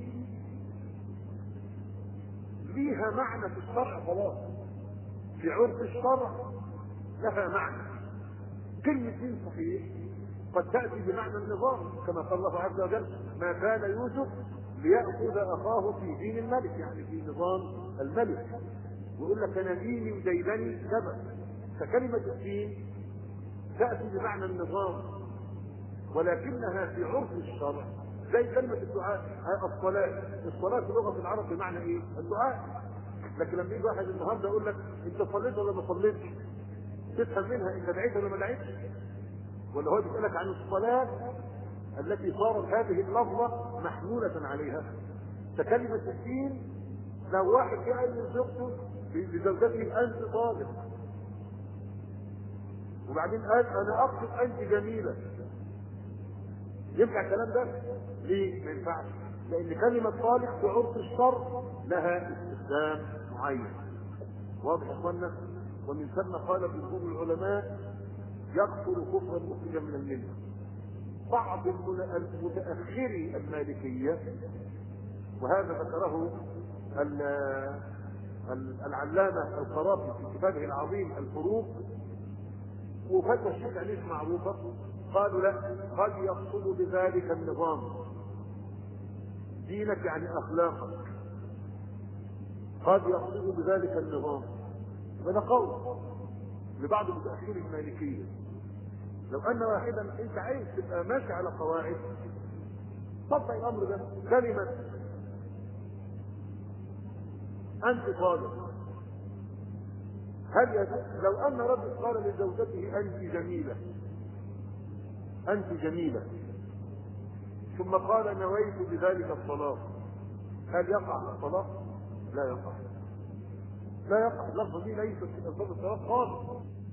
ليها معنى في الشرع خلاص، في عرف الشرع لها معنى. كلمة دين صحيح قد تأتي بمعنى النظام، كما قال الله عز وجل: ما كان يوسف ليأخذ أخاه في دين الملك، يعني في نظام الملك. ويقول لك أنا ديني وديدني كذا. فكلمة الدين تأتي بمعنى النظام، ولكنها في عرف الشرع زي كلمة الدعاء. الصلاة، الصلاة في لغة العرب بمعنى ايه؟ الدعاء. لكن لما يجي واحد النهارده يقول لك انت صليت ولا ما صليتش، تفهم منها انت دعيت ولا ما دعيتش؟ ولا هو بيسألك عن الصلاة التي صارت هذه اللفظة محمولة عليها. فكلمة الدين لو واحد جاء لزوجته لزوجته انت طالب، وبعدين قال انا اقصد انت جميلة، ينفع الكلام ده؟ ليه؟ ما ينفعش. لان كلمة طالب في عرف الشرع لها استخدام معين. واضح يا اخوانا؟ ومن ثم قال جمهور العلماء يكفر كفرا مخرجا من المله. بعض المتاخري المالكيه، وهذا ذكره العلامه القرافي في كتابه العظيم الفروق، وفتوى الشيخ عليه معروفه، قالوا لا، قد يقصد بذلك النظام، دينك يعني اخلاقك، قد يقصد بذلك النظام. هذا قول لبعض المتاخرين المالكيه. لو ان واحدا انت عايز تبقى ماشي على قواعد، طبق الامر ده. كلمه انت طالب، هل يجوز لو ان رجل قال لزوجته انت جميله، انت جميله، ثم قال نويت بذلك الطلاق، هل يقع الطلاق؟ لا يقع، لا يقع. اللفظه دي ليست في الفاظ الطلاق خالص.